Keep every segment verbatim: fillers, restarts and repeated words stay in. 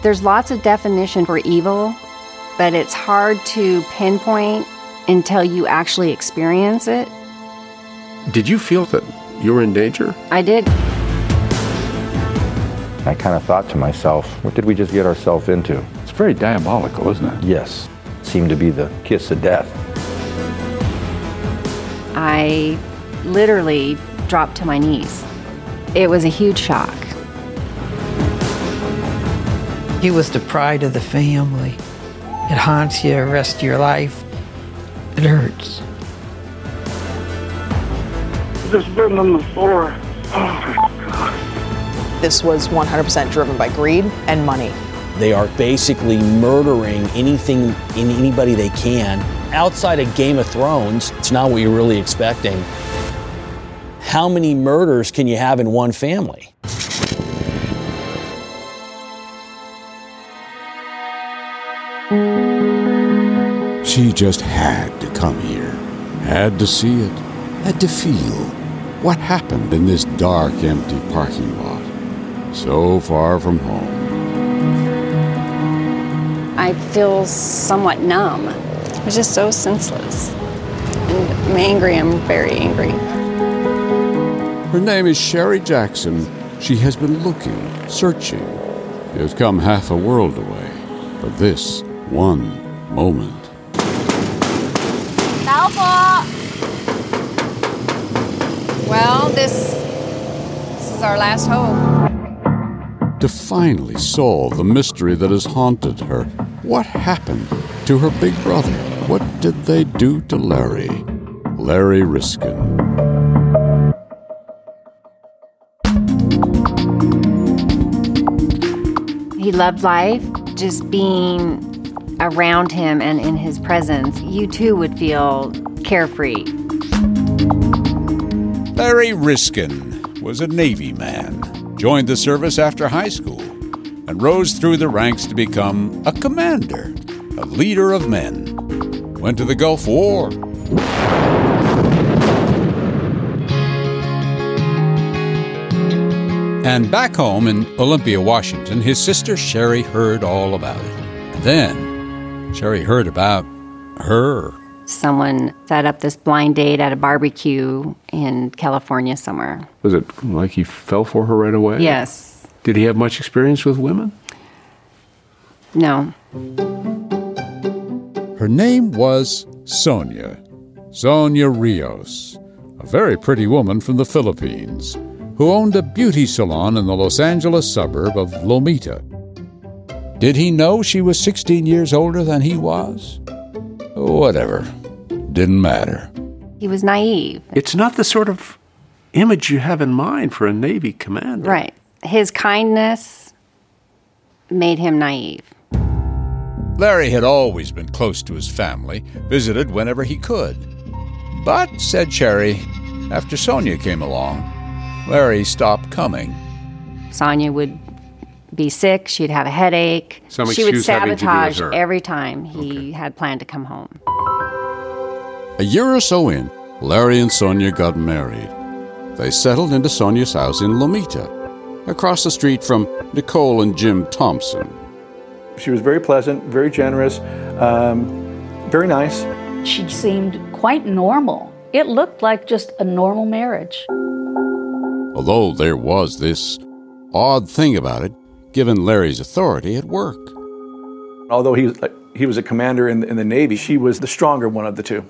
There's lots of definition for evil, but it's hard to pinpoint until you actually experience it. Did you feel that you were in danger? I did. I kind of thought to myself, what did we just get ourselves into? It's very diabolical, isn't it? Yes. It seemed to be the kiss of death. I literally dropped to my knees. It was a huge shock. He was the pride of the family. It haunts you the rest of your life. It hurts. Just been on the floor. Oh my God. This was one hundred percent driven by greed and money. They are basically murdering anything and anybody they can. Outside of Game of Thrones, it's not what you're really expecting. How many murders can you have in one family? She just had to come here, had to see it, had to feel what happened in this dark, empty parking lot, so far from home. I feel somewhat numb. It was just so senseless. And I'm angry, I'm very angry. Her name is Sherry Jackson. She has been looking, searching. She has come half a world away for this one moment. Well, this, this is our last hope. To finally solve the mystery that has haunted her. What happened to her big brother? What did they do to Larry? Larry Riskin. He loved life. Just being around him and in his presence, you too would feel carefree. Larry Riskin was a Navy man, joined the service after high school, and rose through the ranks to become a commander, a leader of men. Went to the Gulf War. And back home in Olympia, Washington, his sister Sherry heard all about it. And then Sherry heard about her. Someone set up this blind date at a barbecue in California somewhere. Was it like he fell for her right away? Yes. Did he have much experience with women? No. Her name was Sonia, Sonia Rios, a very pretty woman from the Philippines, who owned a beauty salon in the Los Angeles suburb of Lomita. Did he know she was sixteen years older than he was? Whatever. Didn't matter. He was naive. It's not the sort of image you have in mind for a Navy commander. Right. His kindness made him naive. Larry had always been close to his family, visited whenever he could. But, said Sherry, after Sonia came along, Larry stopped coming. Sonia would be sick, she'd have a headache. Some she would excuse having to do with sabotage her. every time he Okay. had planned to come home. A year or so in, Larry and Sonia got married. They settled into Sonia's house in Lomita, across the street from Nicole and Jim Thompson. She was very pleasant, very generous, um, very nice. She seemed quite normal. It looked like just a normal marriage. Although there was this odd thing about it, given Larry's authority at work. Although he was, he was a commander in, in the Navy, she was the stronger one of the two.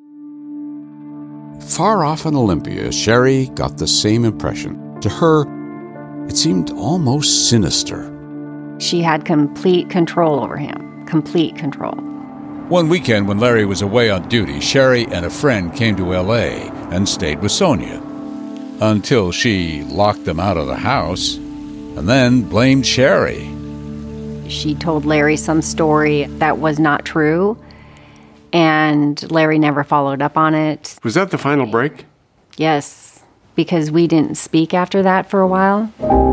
Far off in Olympia, Sherry got the same impression. To her, it seemed almost sinister. She had complete control over him. Complete control. One weekend when Larry was away on duty, Sherry and a friend came to L A and stayed with Sonia, until she locked them out of the house and then blamed Sherry. She told Larry some story that was not true, and Larry never followed up on it. Was that the final break? Yes, because we didn't speak after that for a while.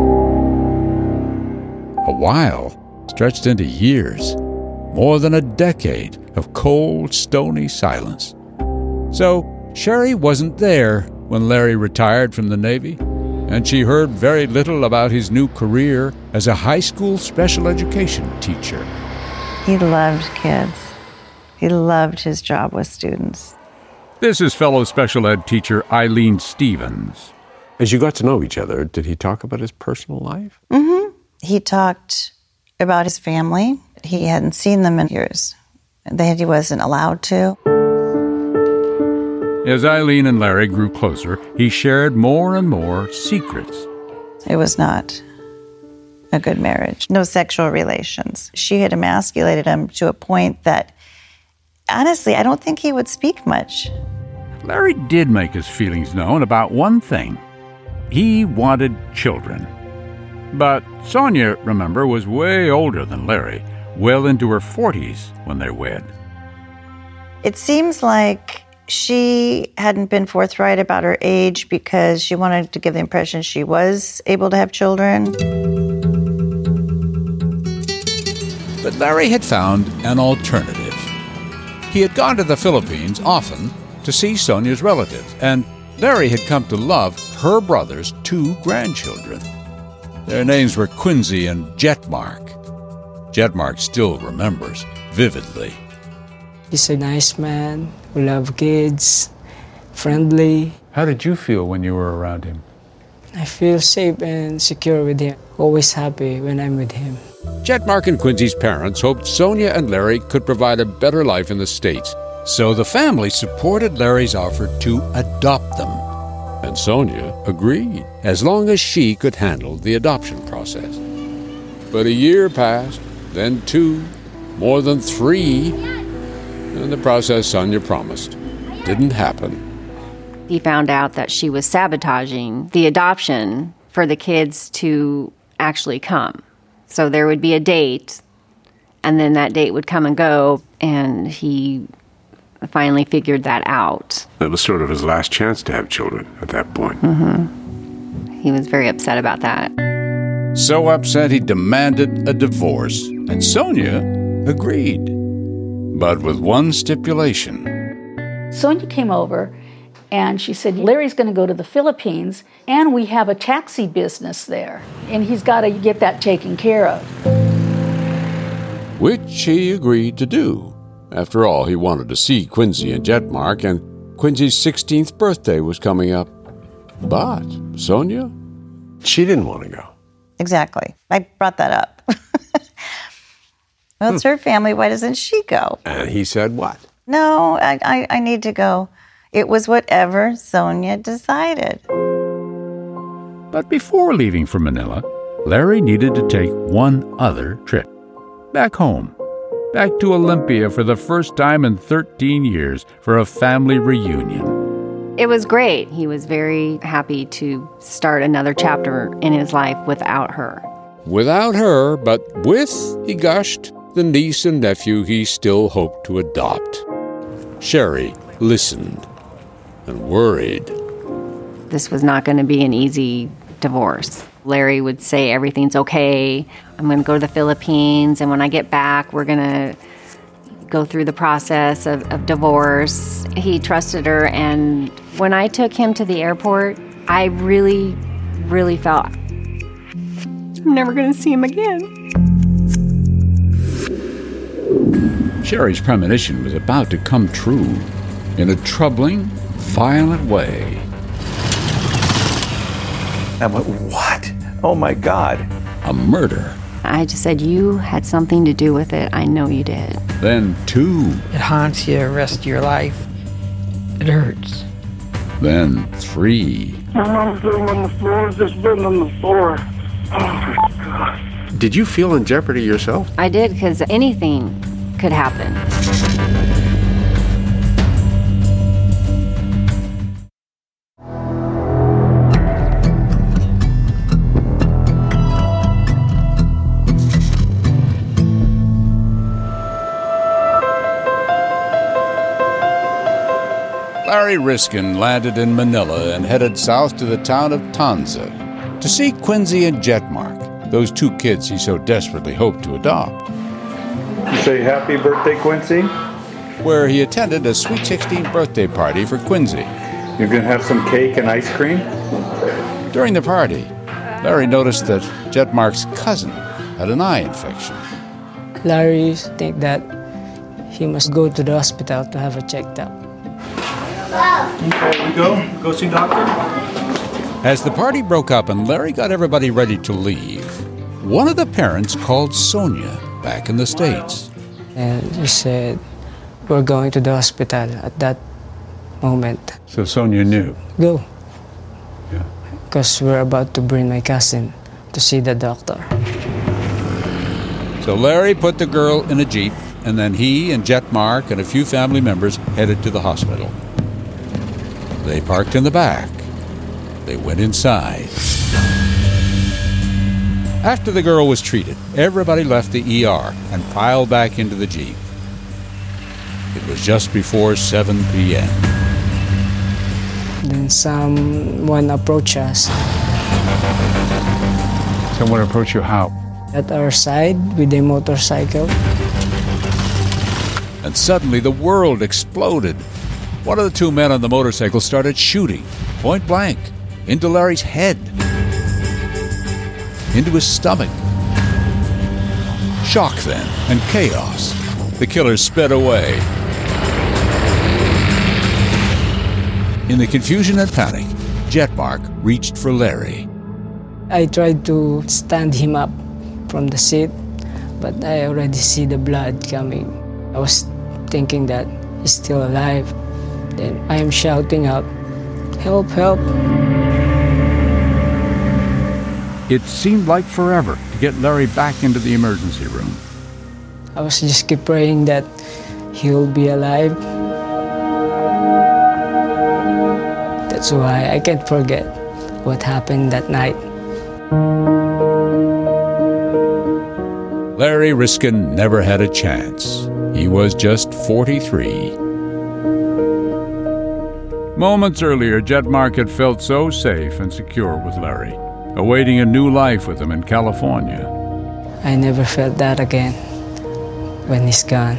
A while stretched into years, more than a decade of cold, stony silence. So Sherry wasn't there when Larry retired from the Navy, and she heard very little about his new career as a high school special education teacher. He loved kids. He loved his job with students. This is fellow special ed teacher Eileen Stevens. As you got to know each other, did he talk about his personal life? Mm-hmm. He talked about his family. He hadn't seen them in years. That he wasn't allowed to. As Eileen and Larry grew closer, he shared more and more secrets. It was not a good marriage. No sexual relations. She had emasculated him to a point that, honestly, I don't think he would speak much. Larry did make his feelings known about one thing. He wanted children. But Sonia, remember, was way older than Larry, well into her forties when they wed. It seems like she hadn't been forthright about her age because she wanted to give the impression she was able to have children. But Larry had found an alternative. He had gone to the Philippines often to see Sonia's relatives, and Larry had come to love her brother's two grandchildren. Their names were Quincy and Jetmark. Jetmark still remembers vividly. He's a nice man who loves kids, friendly. How did you feel when you were around him? I feel safe and secure with him. Always happy when I'm with him. Jetmark and Quincy's parents hoped Sonia and Larry could provide a better life in the States, so the family supported Larry's offer to adopt them. And Sonia agreed, as long as she could handle the adoption process. But a year passed, then two, more than three, and the process Sonia promised didn't happen. He found out that she was sabotaging the adoption for the kids to actually come. So there would be a date, and then that date would come and go, and he finally figured that out. It was sort of his last chance to have children at that point. Mm-hmm. He was very upset about that. So upset he demanded a divorce, and Sonia agreed, but with one stipulation. Sonia came over and she said, Larry's going to go to the Philippines and we have a taxi business there and he's got to get that taken care of. Which he agreed to do. After all, he wanted to see Quincy and Jetmark, and Quincy's sixteenth birthday was coming up. But Sonia, she didn't want to go. Exactly. I brought that up. Well, it's her family. Why doesn't she go? And he said what? No, I, I, I need to go. It was whatever Sonia decided. But before leaving for Manila, Larry needed to take one other trip. Back home. Back to Olympia for the first time in thirteen years for a family reunion. It was great. He was very happy to start another chapter in his life without her. Without her, but with, he gushed, the niece and nephew he still hoped to adopt. Sherry listened and worried. This was not going to be an easy divorce. Larry would say everything's okay. I'm going to go to the Philippines, and when I get back, we're going to go through the process of, of divorce. He trusted her, and when I took him to the airport, I really, really felt I'm never going to see him again. Sherry's premonition was about to come true in a troubling, violent way. I went, what? Oh my God. A murder. I just said, you had something to do with it. I know you did. Then two. It haunts you the rest of your life. It hurts. Then three. My mom's laying on the floor, just laying on the floor. Oh my God. Did you feel in jeopardy yourself? I did, because anything could happen. Larry Riskin landed in Manila and headed south to the town of Tanza to see Quincy and Jetmark, those two kids he so desperately hoped to adopt. You say happy birthday, Quincy? Where he attended a Sweet sixteen birthday party for Quincy. You're going to have some cake and ice cream? During the party, Larry noticed that Jetmark's cousin had an eye infection. Larry think that he must go to the hospital to have it checked out. Okay, we go. Go see doctor. As the party broke up and Larry got everybody ready to leave, one of the parents called Sonia back in the States. And he said, we're going to the hospital at that moment. So Sonia knew? Go. Yeah. Because we're about to bring my cousin to see the doctor. So Larry put the girl in a Jeep, and then he and Jetmark and a few family members headed to the hospital. They parked in the back. They went inside. After the girl was treated, everybody left the E R and piled back into the Jeep. It was just before seven p.m. Then someone approached us. Someone approached you how? At our side with a motorcycle. And suddenly the world exploded. One of the two men on the motorcycle started shooting, point blank, into Larry's head, into his stomach. Shock then, and chaos. The killer sped away. In the confusion and panic, Jetmark reached for Larry. I tried to stand him up from the seat, but I already see the blood coming. I was thinking that he's still alive. Then I am shouting out, help, help. It seemed like forever to get Larry back into the emergency room. I was just keep praying that he'll be alive. That's why I can't forget what happened that night. Larry Riskin never had a chance. He was just forty-three. Moments earlier, Jetmark had felt so safe and secure with Larry, awaiting a new life with him in California. I never felt that again when he's gone.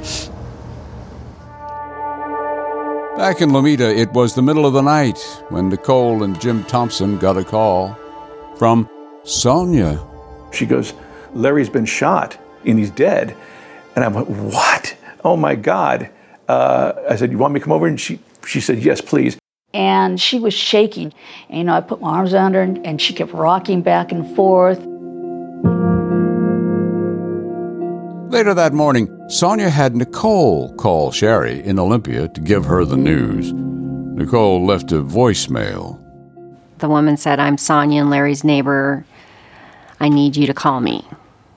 Back in Lomita, it was the middle of the night when Nicole and Jim Thompson got a call from Sonia. She goes, Larry's been shot and he's dead. And I'm like, what? Oh my God. Uh, I said, you want me to come over? And she, she said, yes, please. And she was shaking. And, you know, I put my arms around her and, and she kept rocking back and forth. Later that morning, Sonia had Nicole call Sherry in Olympia to give her the news. Nicole left a voicemail. The woman said, I'm Sonia and Larry's neighbor. I need you to call me.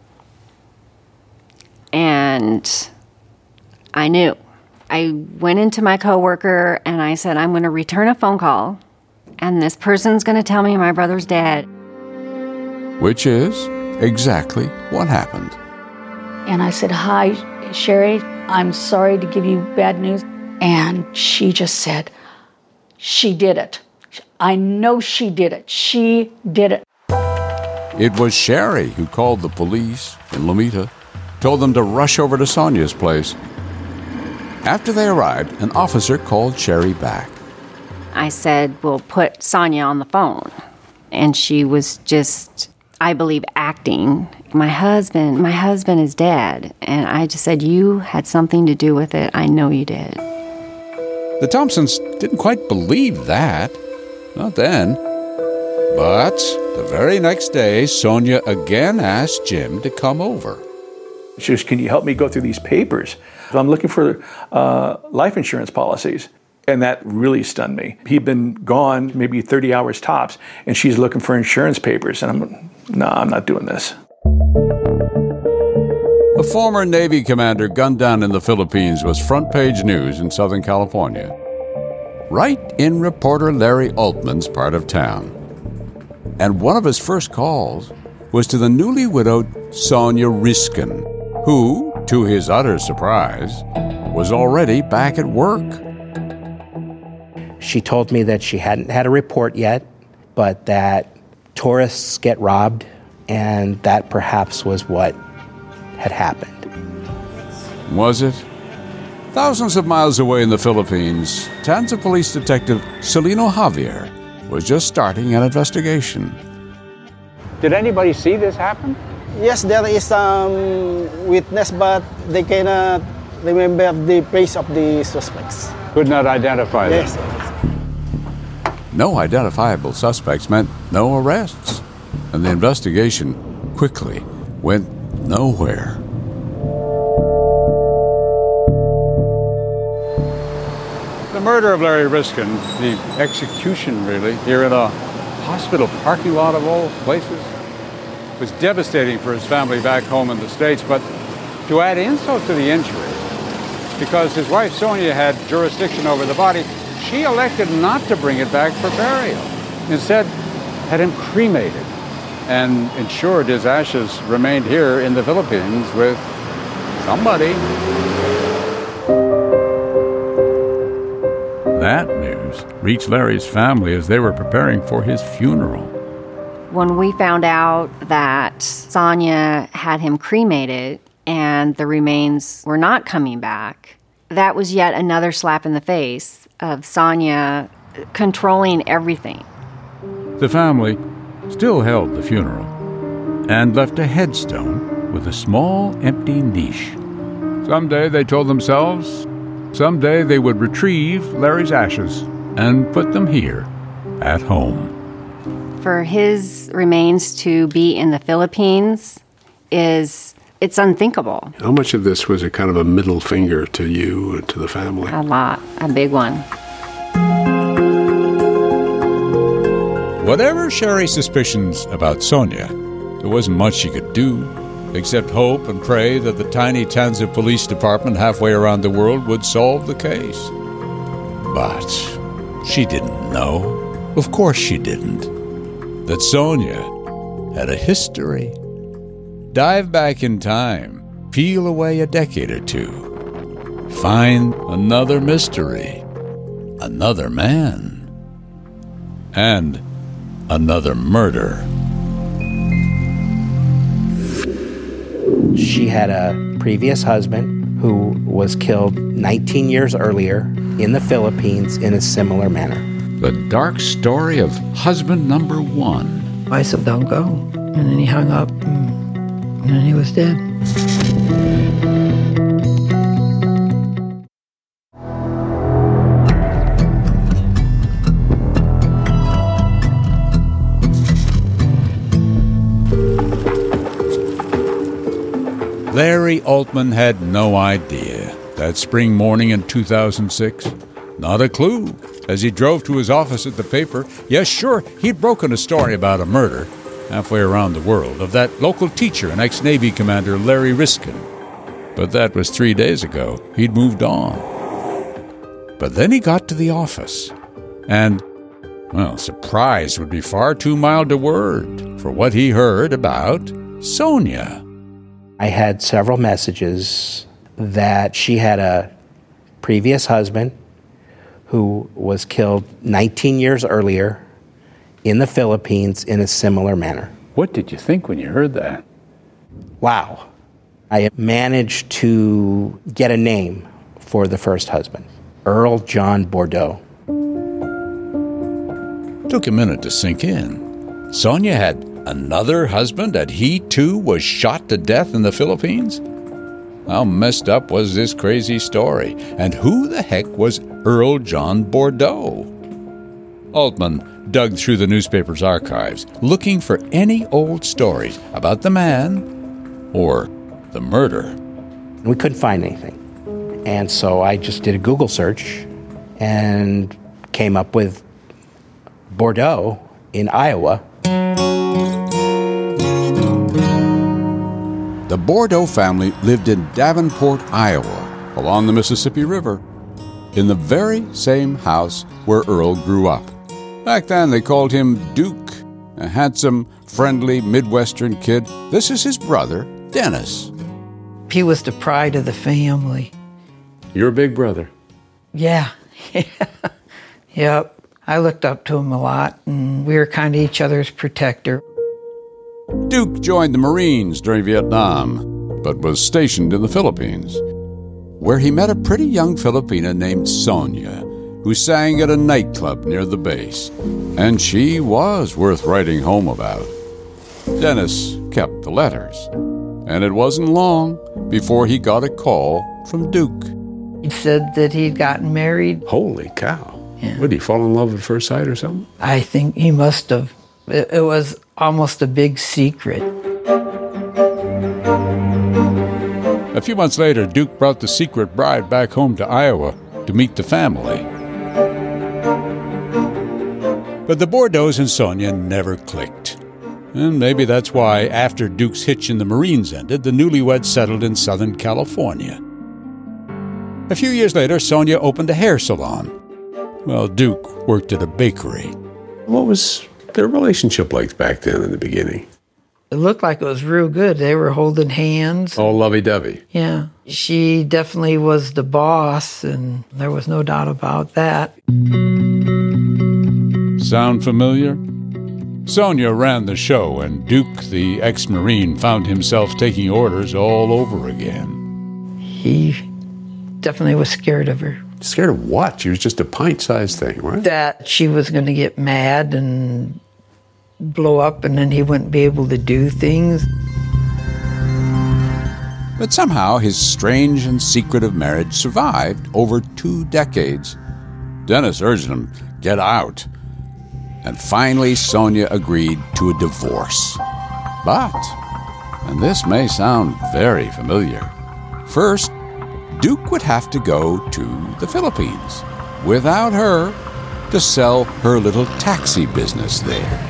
And I knew. I went into my coworker and I said, I'm going to return a phone call and this person's going to tell me my brother's dead. Which is exactly what happened. And I said, hi, Sherry, I'm sorry to give you bad news. And she just said, she did it. I know she did it. She did it. It was Sherry who called the police in Lomita, told them to rush over to Sonia's place. After they arrived, an officer called Sherry back. I said, we'll put Sonia on the phone. And she was just, I believe, acting. My husband, my husband is dead. And I just said, you had something to do with it. I know you did. The Thompsons didn't quite believe that. Not then. But the very next day, Sonia again asked Jim to come over. She goes, can you help me go through these papers? I'm looking for uh, life insurance policies. And that really stunned me. He'd been gone maybe thirty hours tops, and she's looking for insurance papers. And I'm, no, I'm not doing this. A former Navy commander gunned down in the Philippines was front page news in Southern California, right in reporter Larry Altman's part of town. And one of his first calls was to the newly widowed Sonia Riskin, who, to his utter surprise, was already back at work. She told me that she hadn't had a report yet, but that tourists get robbed, and that perhaps was what had happened. Was it? Thousands of miles away in the Philippines, Tanza Police Detective Celino Javier was just starting an investigation. Did anybody see this happen? Yes, there is some witness, but they cannot remember the face of the suspects. Could not identify them? Yes. No identifiable suspects meant no arrests, and the investigation quickly went nowhere. The murder of Larry Riskin, the execution really, here in a hospital parking lot of all places, was devastating for his family back home in the States. But to add insult to the injury, because his wife Sonia had jurisdiction over the body, she elected not to bring it back for burial. Instead, had him cremated and ensured his ashes remained here in the Philippines with somebody. That news reached Larry's family as they were preparing for his funeral. When we found out that Sonia had him cremated and the remains were not coming back, that was yet another slap in the face of Sonia controlling everything. The family still held the funeral and left a headstone with a small empty niche. Someday, they told themselves, someday they would retrieve Larry's ashes and put them here at home. For his remains to be in the Philippines is, it's unthinkable. How much of this was a kind of a middle finger to you and to the family? A lot, a big one. Whatever Sherry's suspicions about Sonia, there wasn't much she could do except hope and pray that the tiny Tanza Police Department halfway around the world would solve the case. But she didn't know, of course she didn't, that Sonia had a history. Dive back in time, peel away a decade or two, find another mystery, another man, and another murder. She had a previous husband who was killed nineteen years earlier in the Philippines in a similar manner. The dark story of husband number one. I said, don't go. And then he hung up, and, and then he was dead. Larry Altman had no idea that spring morning in two thousand six. Not a clue. As he drove to his office at the paper, yes, sure, he'd broken a story about a murder halfway around the world of that local teacher and ex-Navy commander Larry Riskin. But that was three days ago. He'd moved on. But then he got to the office, and, well, surprise would be far too mild a word for what he heard about Sonia. I had several messages that she had a previous husband who was killed nineteen years earlier in the Philippines in a similar manner. What did you think when you heard that? Wow. I managed to get a name for the first husband, Earl John Bordeaux. Took a minute to sink in. Sonia had another husband, and he too was shot to death in the Philippines? How messed up was this crazy story? And who the heck was Earl John Bordeaux? Altman dug through the newspaper's archives, looking for any old stories about the man or the murder. We couldn't find anything. And so I just did a Google search and came up with Bordeaux in Iowa. The Bordeaux family lived in Davenport, Iowa, along the Mississippi River, in the very same house where Earl grew up. Back then, they called him Duke, a handsome, friendly Midwestern kid. This is his brother, Dennis. He was the pride of the family. Your big brother. Yeah. Yep. I looked up to him a lot, and we were kind of each other's protector. Duke joined the Marines during Vietnam, but was stationed in the Philippines, where he met a pretty young Filipina named Sonia, who who sang at a nightclub near the base. And she was worth writing home about. Dennis kept the letters. And it wasn't long before he got a call from Duke. He said that he'd gotten married. Holy cow. Yeah. Would he fall in love at first sight or something? I think he must have. It, it was almost a big secret. A few months later, Duke brought the secret bride back home to Iowa to meet the family. But the Bordeaux and Sonia never clicked. And maybe that's why, after Duke's hitch in the Marines ended, the newlyweds settled in Southern California. A few years later, Sonia opened a hair salon, while Duke worked at a bakery. What was their relationship like back then in the beginning? It looked like it was real good. They were holding hands. All lovey-dovey. Yeah. She definitely was the boss, and there was no doubt about that. Sound familiar? Sonia ran the show, and Duke, the ex-Marine, found himself taking orders all over again. He definitely was scared of her. Scared of what? She was just a pint-sized thing, right? That she was going to get mad and blow up, and then he wouldn't be able to do things. But somehow his strange and secretive marriage survived over two decades. Dennis urged him, get out. And finally, Sonia agreed to a divorce. But, and this may sound very familiar, first, Duke would have to go to the Philippines without her to sell her little taxi business there.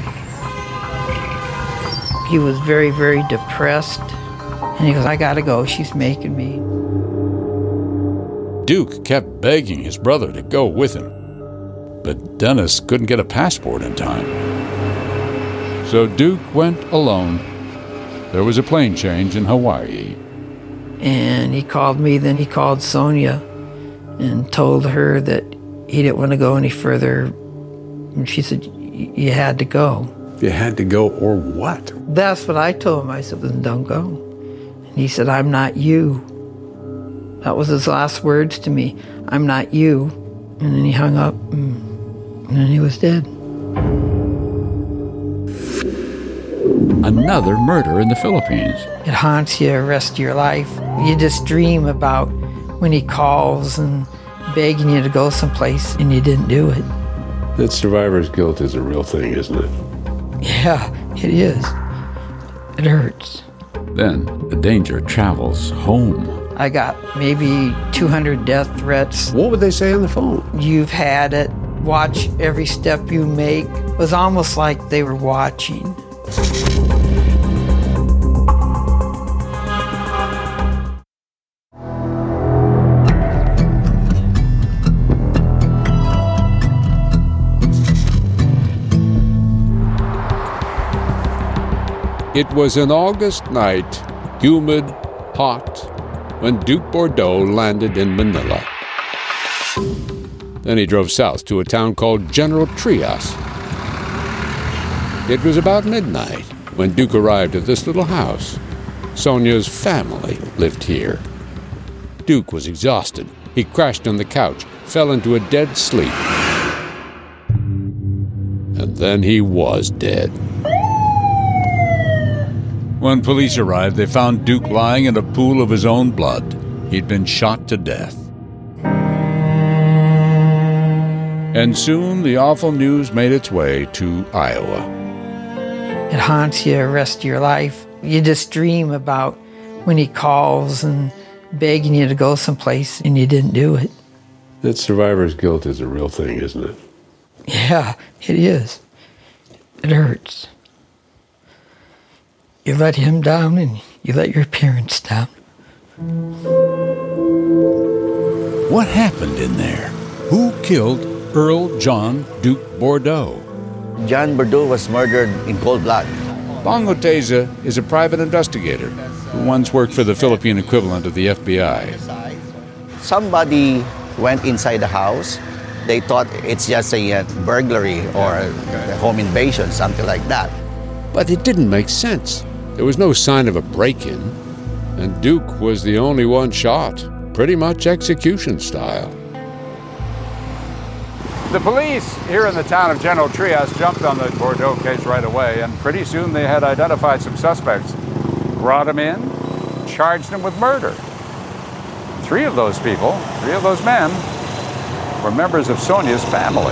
He was very, very depressed. And he goes, I gotta go, she's making me. Duke kept begging his brother to go with him. But Dennis couldn't get a passport in time. So Duke went alone. There was a plane change in Hawaii. And he called me, then he called Sonia and told her that he didn't want to go any further. And she said, you had to go. You had to go, or what? That's what I told him. I said, then don't go. And he said, I'm not you. That was his last words to me. I'm not you. And then he hung up, and, and then he was dead. Another murder in the Philippines. It haunts you the rest of your life. You just dream about when he calls and begging you to go someplace, and you didn't do it. That survivor's guilt is a real thing, isn't it? Yeah, it is. It hurts. Then the danger travels home. I got maybe two hundred death threats. What would they say on the phone? You've had it. Watch every step you make. It was almost like they were watching. It was an August night, humid, hot, when Duke Bordeaux landed in Manila. Then he drove south to a town called General Trias. It was about midnight when Duke arrived at this little house. Sonia's family lived here. Duke was exhausted. He crashed on the couch, fell into a dead sleep. And then he was dead. When police arrived, they found Duke lying in a pool of his own blood. He'd been shot to death. And soon the awful news made its way to Iowa. It haunts you the rest of your life. You just dream about when he calls and begging you to go someplace, and you didn't do it. That survivor's guilt is a real thing, isn't it? Yeah, it is. It hurts. You let him down, and you let your parents down. What happened in there? Who killed Earl John Duke Bordeaux? John Bordeaux was murdered in cold blood. Bong Oteza is a private investigator who once worked for the Philippine equivalent of the F B I. Somebody went inside the house. They thought it's just a uh, burglary or a home invasion, something like that. But it didn't make sense. There was no sign of a break-in, and Duke was the only one shot, pretty much execution style. The police here in the town of General Trias jumped on the Bordeaux case right away, and pretty soon they had identified some suspects, brought them in, charged them with murder. Three of those people, three of those men, were members of Sonia's family.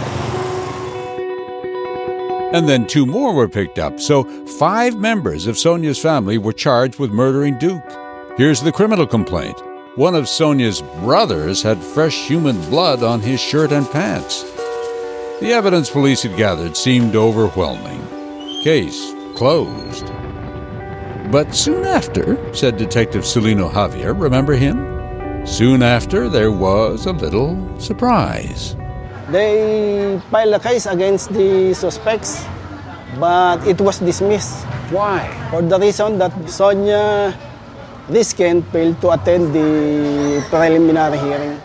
And then two more were picked up, so five members of Sonia's family were charged with murdering Duke. Here's the criminal complaint. One of Sonia's brothers had fresh human blood on his shirt and pants. The evidence police had gathered seemed overwhelming. Case closed. But soon after, said Detective Celino Javier, remember him? Soon after, there was a little surprise. They filed a case against the suspects, but it was dismissed. Why? For the reason that Sonia Risken failed to attend the preliminary hearing.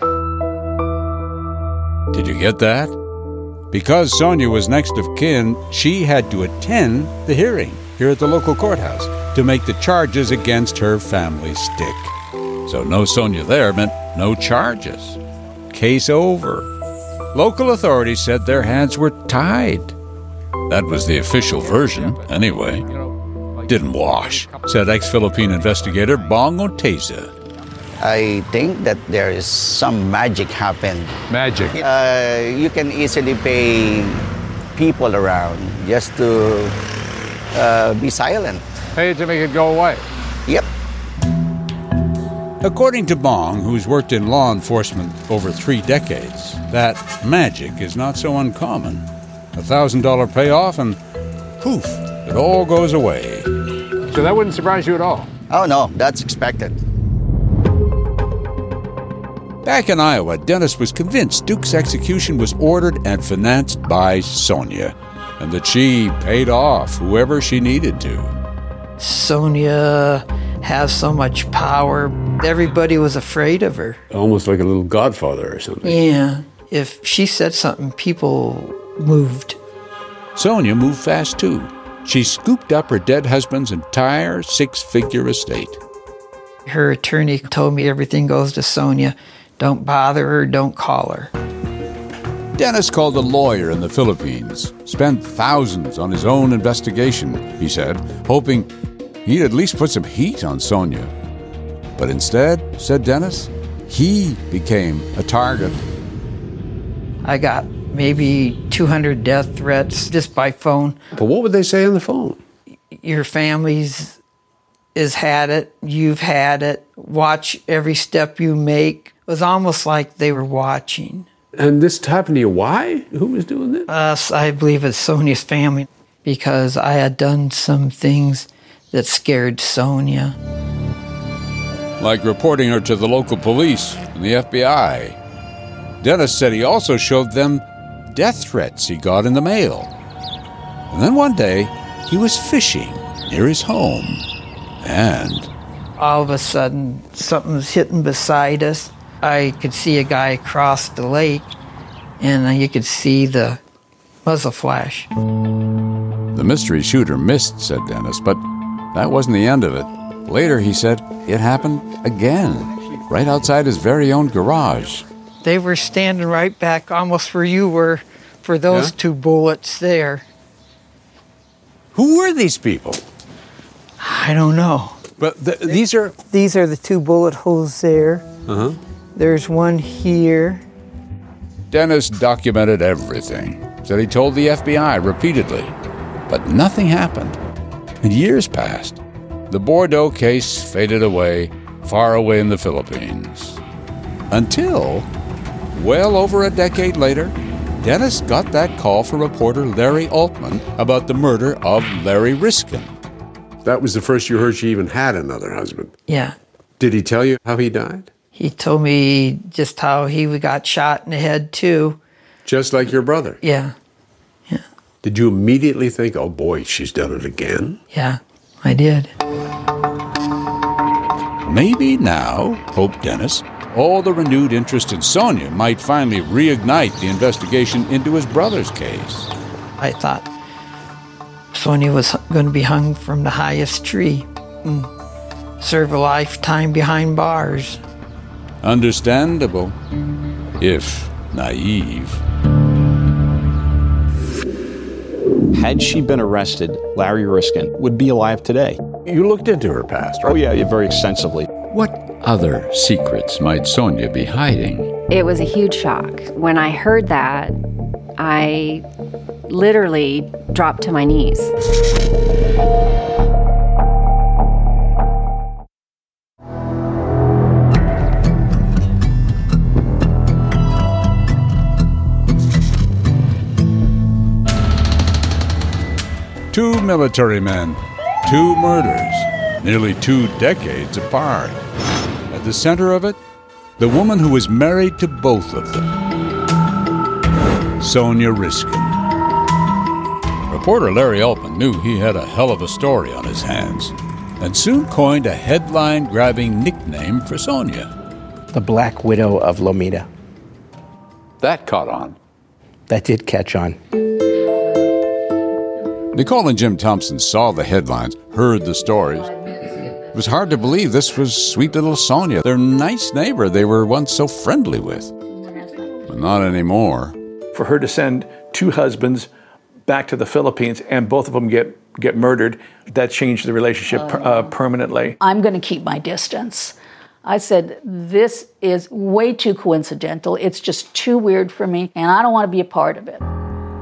Did you get that? Because Sonia was next of kin, she had to attend the hearing here at the local courthouse to make the charges against her family stick. So no Sonia there meant no charges. Case over. Local authorities said their hands were tied. That was the official version, anyway. Didn't wash, said ex-Philippine investigator Bong Oteza. I think that there is some magic happened. Magic? Uh, you can easily pay people around just to uh, be silent. Pay to make it go away. Yep. According to Bong, who's worked in law enforcement over three decades, that magic is not so uncommon. A thousand dollar payoff and poof, it all goes away. So that wouldn't surprise you at all? Oh no, that's expected. Back in Iowa, Dennis was convinced Duke's execution was ordered and financed by Sonia, and that she paid off whoever she needed to. Sonia has so much power. Everybody was afraid of her. Almost like a little godfather or something. Yeah. If she said something, people moved. Sonia moved fast, too. She scooped up her dead husband's entire six-figure estate. Her attorney told me everything goes to Sonia. Don't bother her, don't call her. Dennis called a lawyer in the Philippines, spent thousands on his own investigation, he said, hoping he'd at least put some heat on Sonia. But instead, said Dennis, he became a target. I got maybe two hundred death threats just by phone. But what would they say on the phone? Your family's has had it, you've had it, watch every step you make. It was almost like they were watching. And this happened to you, why? Who was doing this? Us, I believe it's Sonia's family, because I had done some things that scared Sonia. Like reporting her to the local police and the F B I. Dennis said he also showed them death threats he got in the mail. And then one day, he was fishing near his home. And all of a sudden, something was hitting beside us. I could see a guy across the lake, and you could see the muzzle flash. The mystery shooter missed, said Dennis, but that wasn't the end of it. Later, he said, it happened again, right outside his very own garage. They were standing right back almost where you were for those yeah? two bullets there. Who were these people? I don't know. But the, these are... These are the two bullet holes there. Uh-huh. There's one here. Dennis documented everything. Said he told the F B I repeatedly. But nothing happened. And years passed. The Bordeaux case faded away, far away in the Philippines. Until, well over a decade later, Dennis got that call from reporter Larry Altman about the murder of Larry Risken. That was the first you heard she even had another husband? Yeah. Did he tell you how he died? He told me just how he got shot in the head, too. Just like your brother? Yeah. Yeah. Did you immediately think, oh boy, she's done it again? Yeah, I did. Maybe now, hoped Dennis, all the renewed interest in Sonia might finally reignite the investigation into his brother's case. I thought Sonia was going to be hung from the highest tree and serve a lifetime behind bars. Understandable, if naive. Had she been arrested, Larry Riskin would be alive today. You looked into her past, right? Oh, yeah, very extensively. What other secrets might Sonia be hiding? It was a huge shock. When I heard that, I literally dropped to my knees. Two military men, two murders, nearly two decades apart. At the center of it, the woman who was married to both of them, Sonia Riskin. Reporter Larry Altman knew he had a hell of a story on his hands, and soon coined a headline-grabbing nickname for Sonia. The Black Widow of Lomita. That caught on. That did catch on. Nicole and Jim Thompson saw the headlines, heard the stories. It was hard to believe this was sweet little Sonia, their nice neighbor they were once so friendly with. But not anymore. For her to send two husbands back to the Philippines and both of them get, get murdered, that changed the relationship uh, permanently. I'm going to keep my distance. I said, this is way too coincidental. It's just too weird for me, and I don't want to be a part of it.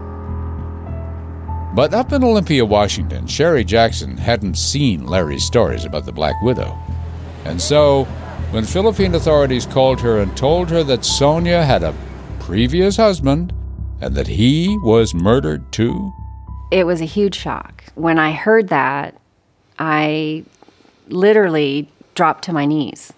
But up in Olympia, Washington, Sherry Jackson hadn't seen Larry's stories about the Black Widow. And so, when Philippine authorities called her and told her that Sonia had a previous husband and that he was murdered too, it was a huge shock. When I heard that, I literally dropped to my knees.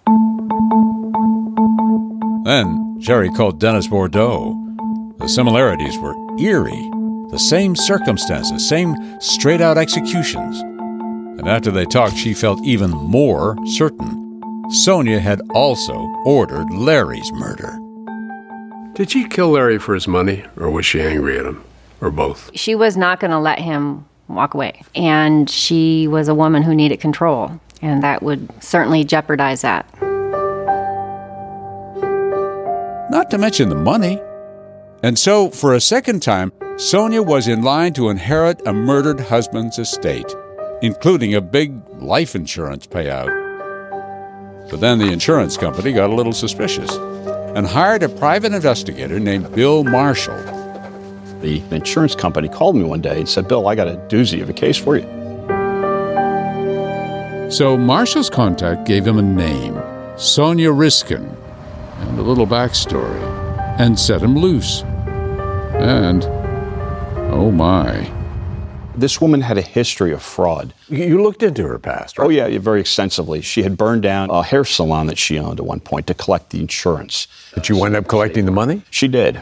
Then Sherry called Dennis Bordeaux. The similarities were eerie. The same circumstances, same straight-out executions. And after they talked, she felt even more certain. Sonia had also ordered Larry's murder. Did she kill Larry for his money, or was she angry at him, or both? She was not going to let him walk away. And she was a woman who needed control, and that would certainly jeopardize that. Not to mention the money. And so, for a second time, Sonia was in line to inherit a murdered husband's estate, including a big life insurance payout. But then the insurance company got a little suspicious and hired a private investigator named Bill Marshall. The insurance company called me one day and said, Bill, I got a doozy of a case for you. So Marshall's contact gave him a name, Sonia Riskin, and a little backstory, and set him loose. And, oh my. This woman had a history of fraud. You looked into her past, right? Oh, yeah, very extensively. She had burned down a hair salon that she owned at one point to collect the insurance. Did you wind up collecting the money? She did.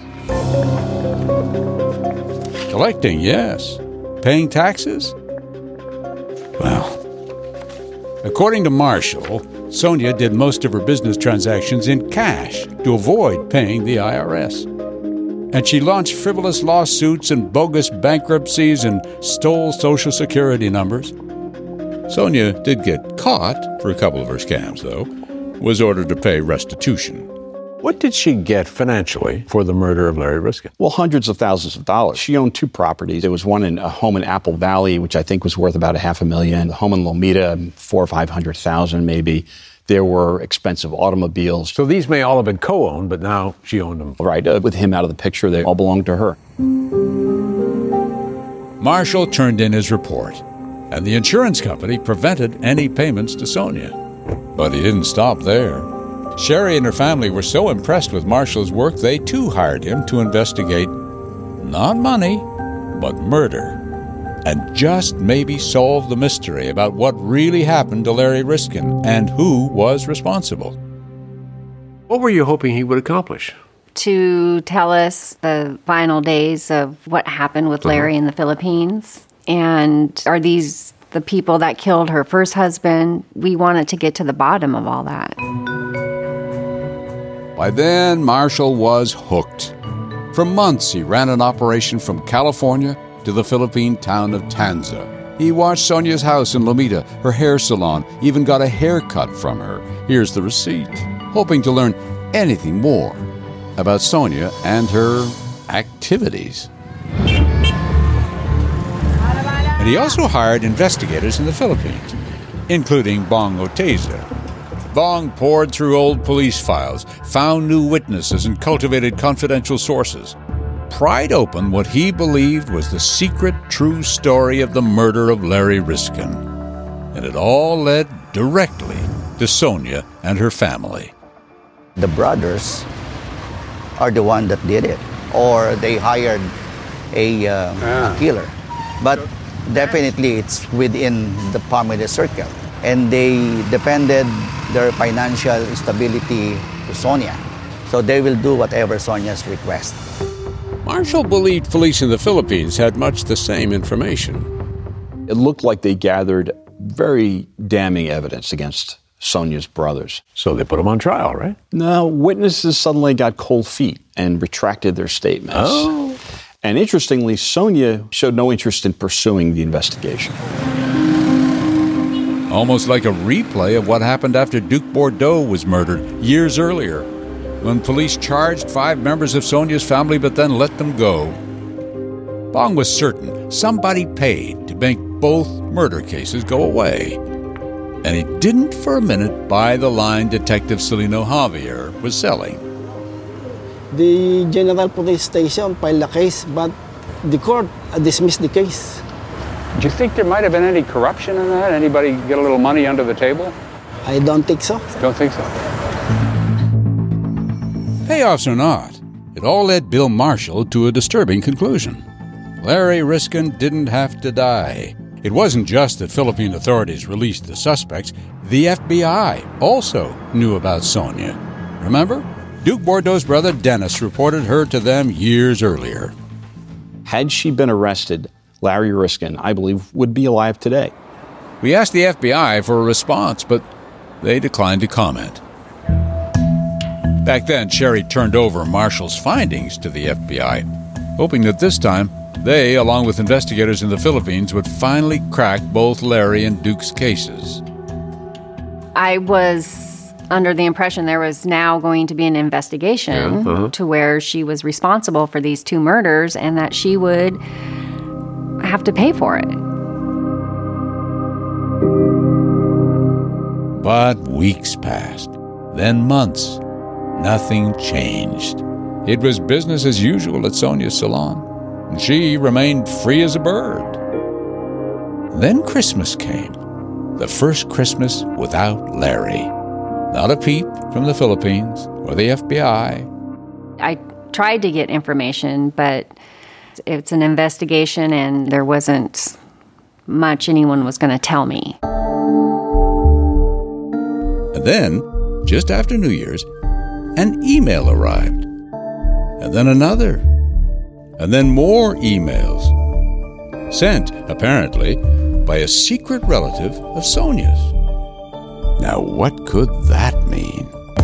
Collecting, yes. Paying taxes? Well, according to Marshall, Sonia did most of her business transactions in cash to avoid paying the I R S. And she launched frivolous lawsuits and bogus bankruptcies and stole Social Security numbers. Sonia did get caught for a couple of her scams, though, was ordered to pay restitution. What did she get financially for the murder of Larry Riskin? Well, hundreds of thousands of dollars. She owned two properties. There was one in a home in Apple Valley, which I think was worth about a half a million. The home in Lomita, four or five hundred thousand maybe. There were expensive automobiles. So these may all have been co-owned, but now she owned them. Right. Uh, with him out of the picture, they all belonged to her. Marshall turned in his report, and the insurance company prevented any payments to Sonia. But he didn't stop there. Sherry and her family were so impressed with Marshall's work, they too hired him to investigate not money, but murder, and just maybe solve the mystery about what really happened to Larry Riskin and who was responsible. What were you hoping he would accomplish? To tell us the final days of what happened with Larry uh-huh. in the Philippines. And are these the people that killed her first husband? We wanted to get to the bottom of all that. By then, Marshall was hooked. For months, he ran an operation from California to the Philippine town of Tanza. He watched Sonia's house in Lomita, her hair salon, even got a haircut from her. Here's the receipt. Hoping to learn anything more about Sonia and her activities. he also hired investigators in the Philippines, including Bong Oteza. Bong pored through old police files, found new witnesses, and cultivated confidential sources. Pried open what he believed was the secret, true story of the murder of Larry Riskin. And it all led directly to Sonia and her family. The brothers are the one that did it, or they hired a, uh, Ah. a killer. But definitely it's within the family circle. And they depended their financial stability to Sonia. So they will do whatever Sonia's request. Marshall believed police in the Philippines had much the same information. It looked like they gathered very damning evidence against Sonia's brothers. So they put them on trial, right? No, witnesses suddenly got cold feet and retracted their statements. Oh. And interestingly, Sonia showed no interest in pursuing the investigation. Almost like a replay of what happened after Duke Bordeaux was murdered years earlier, when police charged five members of Sonia's family but then let them go. Bong was certain somebody paid to make both murder cases go away. And he didn't for a minute buy the line Detective Celino Javier was selling. The General Police Station filed a case, but the court dismissed the case. Do you think there might have been any corruption in that? Anybody get a little money under the table? I don't think so. Don't think so. Payoffs or not, it all led Bill Marshall to a disturbing conclusion. Larry Riskin didn't have to die. It wasn't just that Philippine authorities released the suspects. The F B I also knew about Sonia. Remember? Duke Bordeaux's brother Dennis reported her to them years earlier. Had she been arrested, Larry Riskin, I believe, would be alive today. We asked the F B I for a response, but they declined to comment. Back then, Sherry turned over Marshall's findings to the F B I, hoping that this time they, along with investigators in the Philippines, would finally crack both Larry and Duke's cases. I was under the impression there was now going to be an investigation Yeah, uh-huh. to where she was responsible for these two murders and that she would have to pay for it. But weeks passed, then months. Nothing changed. It was business as usual at Sonia's salon, and she remained free as a bird. Then Christmas came, the first Christmas without Larry. Not a peep from the Philippines or the F B I. I tried to get information, but it's an investigation and there wasn't much anyone was going to tell me. And then, just after New Year's, an email arrived. And then another. And then more emails. Sent, apparently, by a secret relative of Sonia's. Now, what could that mean?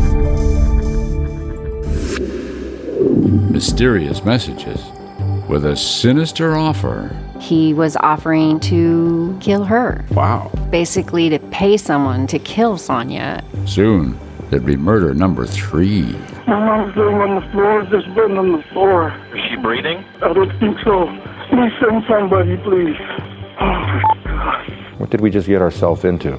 Mysterious messages with a sinister offer. He was offering to kill her. Wow. Basically to pay someone to kill Sonia. Soon, there'd be murder number three. My mom's laying on the floor, just been on the floor. Is she breathing? I don't think so. Please send somebody, please. Oh, my God. What did we just get ourselves into?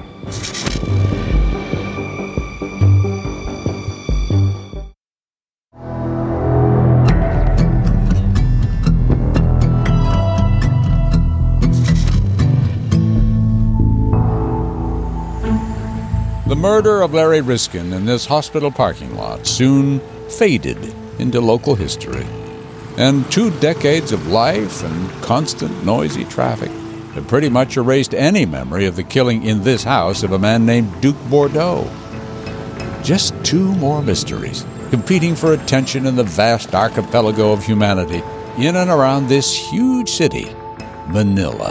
The murder of Larry Riskin in this hospital parking lot soon faded into local history. And two decades of life and constant noisy traffic had pretty much erased any memory of the killing in this house of a man named Duke Bordeaux. Just two more mysteries, competing for attention in the vast archipelago of humanity in and around this huge city, Manila.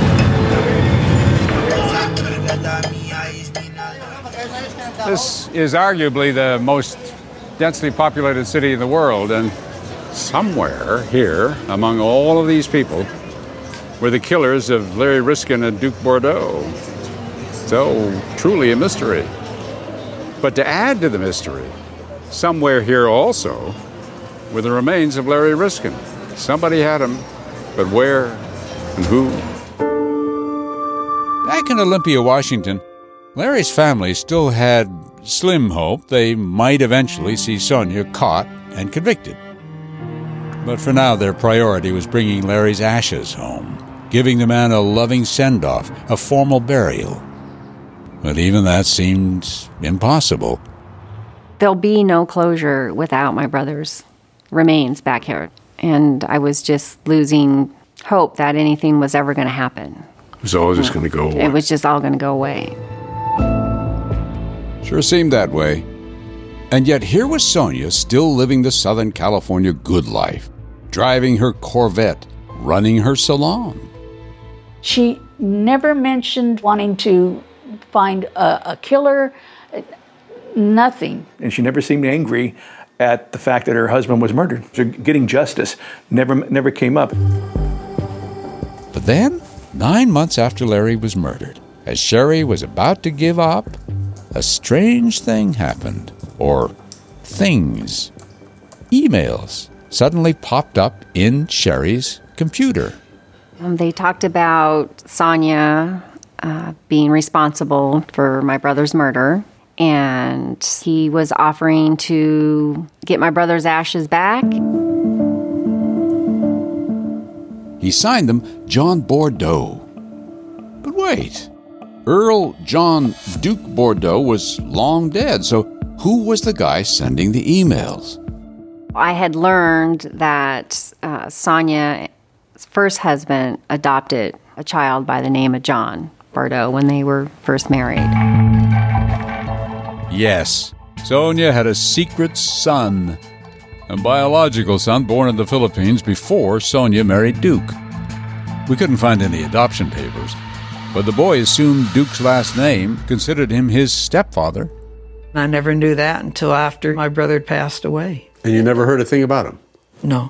This is arguably the most densely populated city in the world, and somewhere here, among all of these people, were the killers of Larry Riskin and Duke Bordeaux. So, truly a mystery. But to add to the mystery, somewhere here also were the remains of Larry Riskin. Somebody had him, but where and who? Back in Olympia, Washington, Larry's family still had slim hope they might eventually see Sonia caught and convicted. But for now, their priority was bringing Larry's ashes home, giving the man a loving send-off, a formal burial. But even that seemed impossible. There'll be no closure without my brother's remains back here. And I was just losing hope that anything was ever going to happen. It was all just going to go away. It was just all going to go away. Sure seemed that way. And yet here was Sonia still living the Southern California good life, driving her Corvette, running her salon. She never mentioned wanting to find a, a killer, nothing. And she never seemed angry at the fact that her husband was murdered. So getting justice never never came up. But then, nine months after Larry was murdered, as Sherry was about to give up, a strange thing happened. Or things. Emails suddenly popped up in Sherry's computer. Um, they talked about Sonia uh, being responsible for my brother's murder, and he was offering to get my brother's ashes back. He signed them John Bordeaux. But wait, Earl John Duke Bordeaux was long dead, so who was the guy sending the emails? I had learned that uh, Sonia's first husband adopted a child by the name of John Bordeaux when they were first married. Yes, Sonia had a secret son, a biological son born in the Philippines before Sonia married Duke. We couldn't find any adoption papers, but the boy assumed Duke's last name, considered him his stepfather. I never knew that until after my brother had passed away. And you never heard a thing about him? No.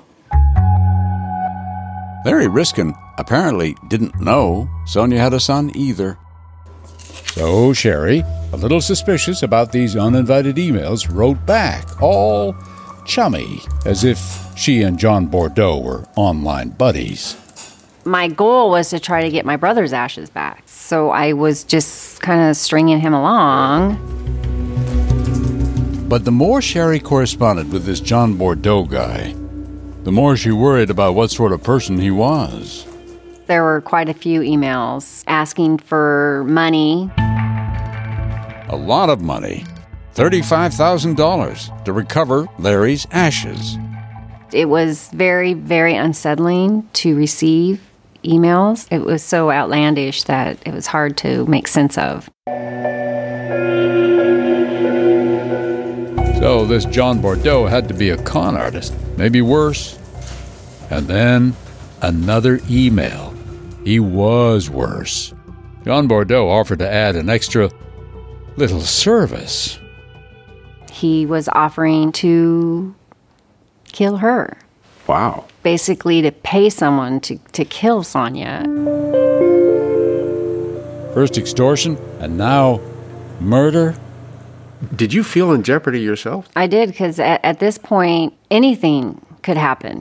Larry Riskin apparently didn't know Sonia had a son either. So Sherry, a little suspicious about these uninvited emails, wrote back, all chummy, as if she and John Bordeaux were online buddies. My goal was to try to get my brother's ashes back, so I was just kind of stringing him along. But the more Sherry corresponded with this John Bordeaux guy, the more she worried about what sort of person he was. There were quite a few emails asking for money. A lot of money. thirty-five thousand dollars to recover Larry's ashes. It was very, very unsettling to receive emails. It was so outlandish that it was hard to make sense of. So this John Bordeaux had to be a con artist, maybe worse. And then another email. He was worse. John Bordeaux offered to add an extra little service. He was offering to kill her. Wow. Basically to pay someone to, to kill Sonia. First extortion, and now murder. Did you feel in jeopardy yourself? I did, because at, at this point, anything could happen.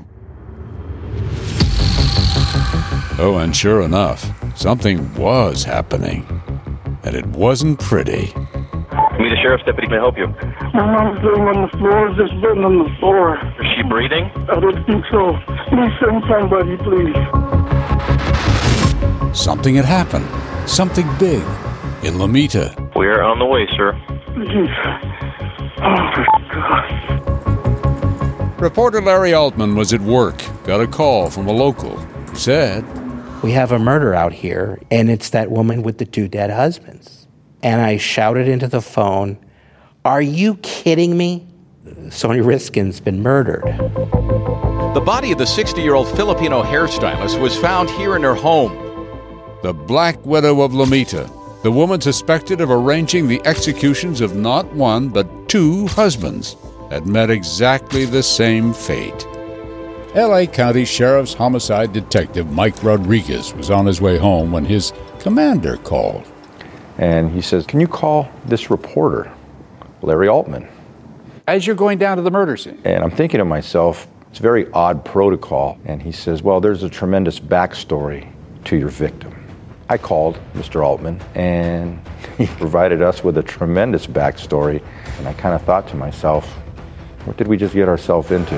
Oh, and sure enough, something was happening. And it wasn't pretty. Me, the sheriff's deputy, may I help you? My mom's laying on the floor, just been on the floor. Is she breathing? I don't think so. Please send somebody, please. Something had happened. Something big. In Lomita. We're on the way, sir. Please. Oh, my God. Reporter Larry Altman was at work. Got a call from a local. He said, "We have a murder out here, and it's that woman with the two dead husbands." And I shouted into the phone, "Are you kidding me? Sonia Riskin's been murdered." The body of the sixty-year-old Filipino hairstylist was found here in her home. The Black Widow of Lomita, the woman suspected of arranging the executions of not one but two husbands, had met exactly the same fate. L A County Sheriff's Homicide Detective Mike Rodriguez was on his way home when his commander called. And he says, "Can you call this reporter, Larry Altman?" As you're going down to the murder scene. And I'm thinking to myself, it's a very odd protocol. And he says, "Well, there's a tremendous backstory to your victim." I called Mister Altman, and he provided us with a tremendous backstory, and I kind of thought to myself, what did we just get ourselves into?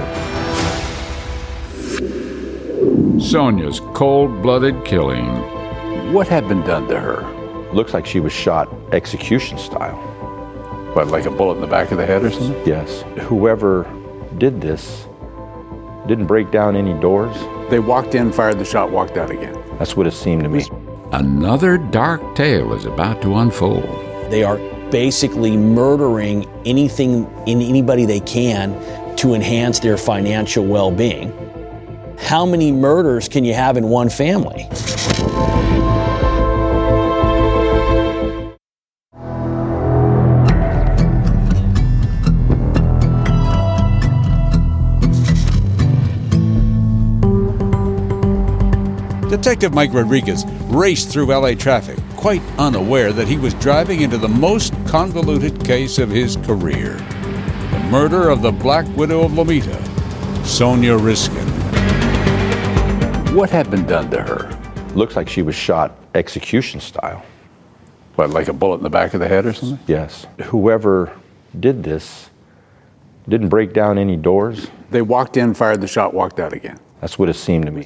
Sonia's cold-blooded killing. What had been done to her? Looks like she was shot execution style. What, like a bullet in the back of the head or something? Yes. Whoever did this didn't break down any doors. They walked in, fired the shot, walked out again. That's what it seemed to me. Another dark tale is about to unfold. They are basically murdering anything in anybody they can to enhance their financial well-being. How many murders can you have in one family? Detective Mike Rodriguez raced through L A traffic, quite unaware that he was driving into the most convoluted case of his career. The murder of the Black Widow of Lomita, Sonia Riskin. What had been done to her? Looks like she was shot execution style. What, like a bullet in the back of the head or something? Yes. Whoever did this didn't break down any doors. They walked in, fired the shot, walked out again. That's what it seemed to me.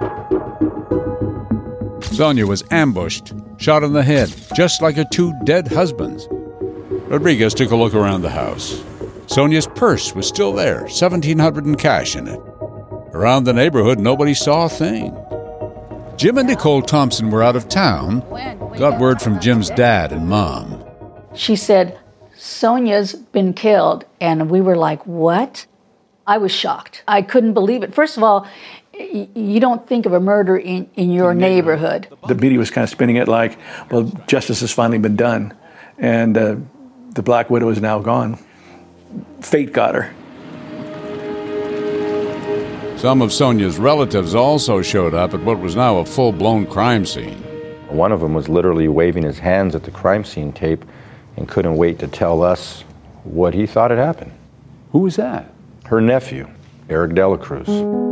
Sonia was ambushed, shot in the head, just like her two dead husbands. Rodriguez took a look around the house. Sonia's purse was still there, seventeen hundred dollars in cash in it. Around the neighborhood, nobody saw a thing. Jim and Nicole Thompson were out of town, got word from Jim's dad and mom. She said, Sonia's been killed. And we were like, what? I was shocked. I couldn't believe it. First of all, you don't think of a murder in, in your neighborhood. The media was kind of spinning it like, well, justice has finally been done, and uh, the Black Widow is now gone. Fate got her. Some of Sonia's relatives also showed up at what was now a full-blown crime scene. One of them was literally waving his hands at the crime scene tape and couldn't wait to tell us what he thought had happened. Who was that? Her nephew, Eric Dela Cruz.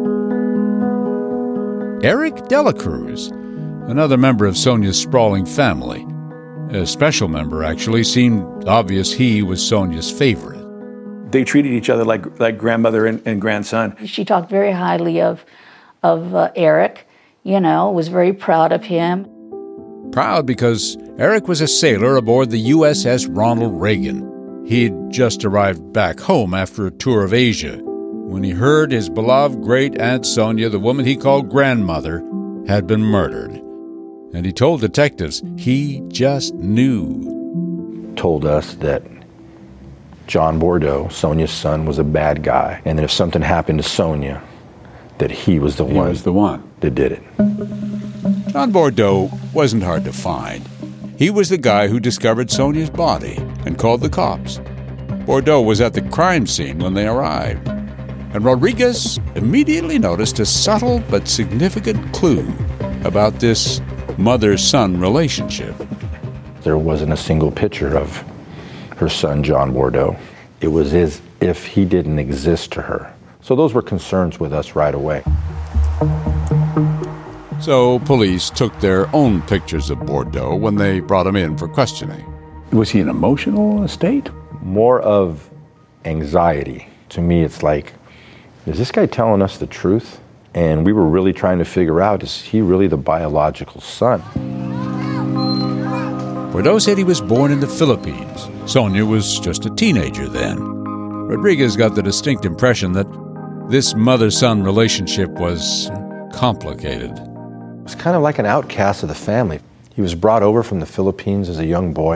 Eric Dela Cruz, another member of Sonia's sprawling family. A special member, actually. Seemed obvious he was Sonia's favorite. They treated each other like like grandmother and, and grandson. She talked very highly of, of uh, Eric, you know, was very proud of him. Proud because Eric was a sailor aboard the U S S Ronald Reagan. He'd just arrived back home after a tour of Asia when he heard his beloved great-aunt Sonia, the woman he called grandmother, had been murdered. And he told detectives he just knew. Told us that John Bordeaux, Sonia's son, was a bad guy, and that if something happened to Sonia, that he was the he one, was the one that did it. John Bordeaux wasn't hard to find. He was the guy who discovered Sonia's body and called the cops. Bordeaux was at the crime scene when they arrived. And Rodriguez immediately noticed a subtle but significant clue about this mother-son relationship. There wasn't a single picture of her son, John Bordeaux. It was as if he didn't exist to her. So those were concerns with us right away. So police took their own pictures of Bordeaux when they brought him in for questioning. Was he in an emotional state? More of anxiety. To me, it's like, is this guy telling us the truth? And we were really trying to figure out, is he really the biological son? Bordeaux said he was born in the Philippines. Sonia was just a teenager then. Rodriguez got the distinct impression that this mother-son relationship was complicated. It was kind of like an outcast of the family. He was brought over from the Philippines as a young boy.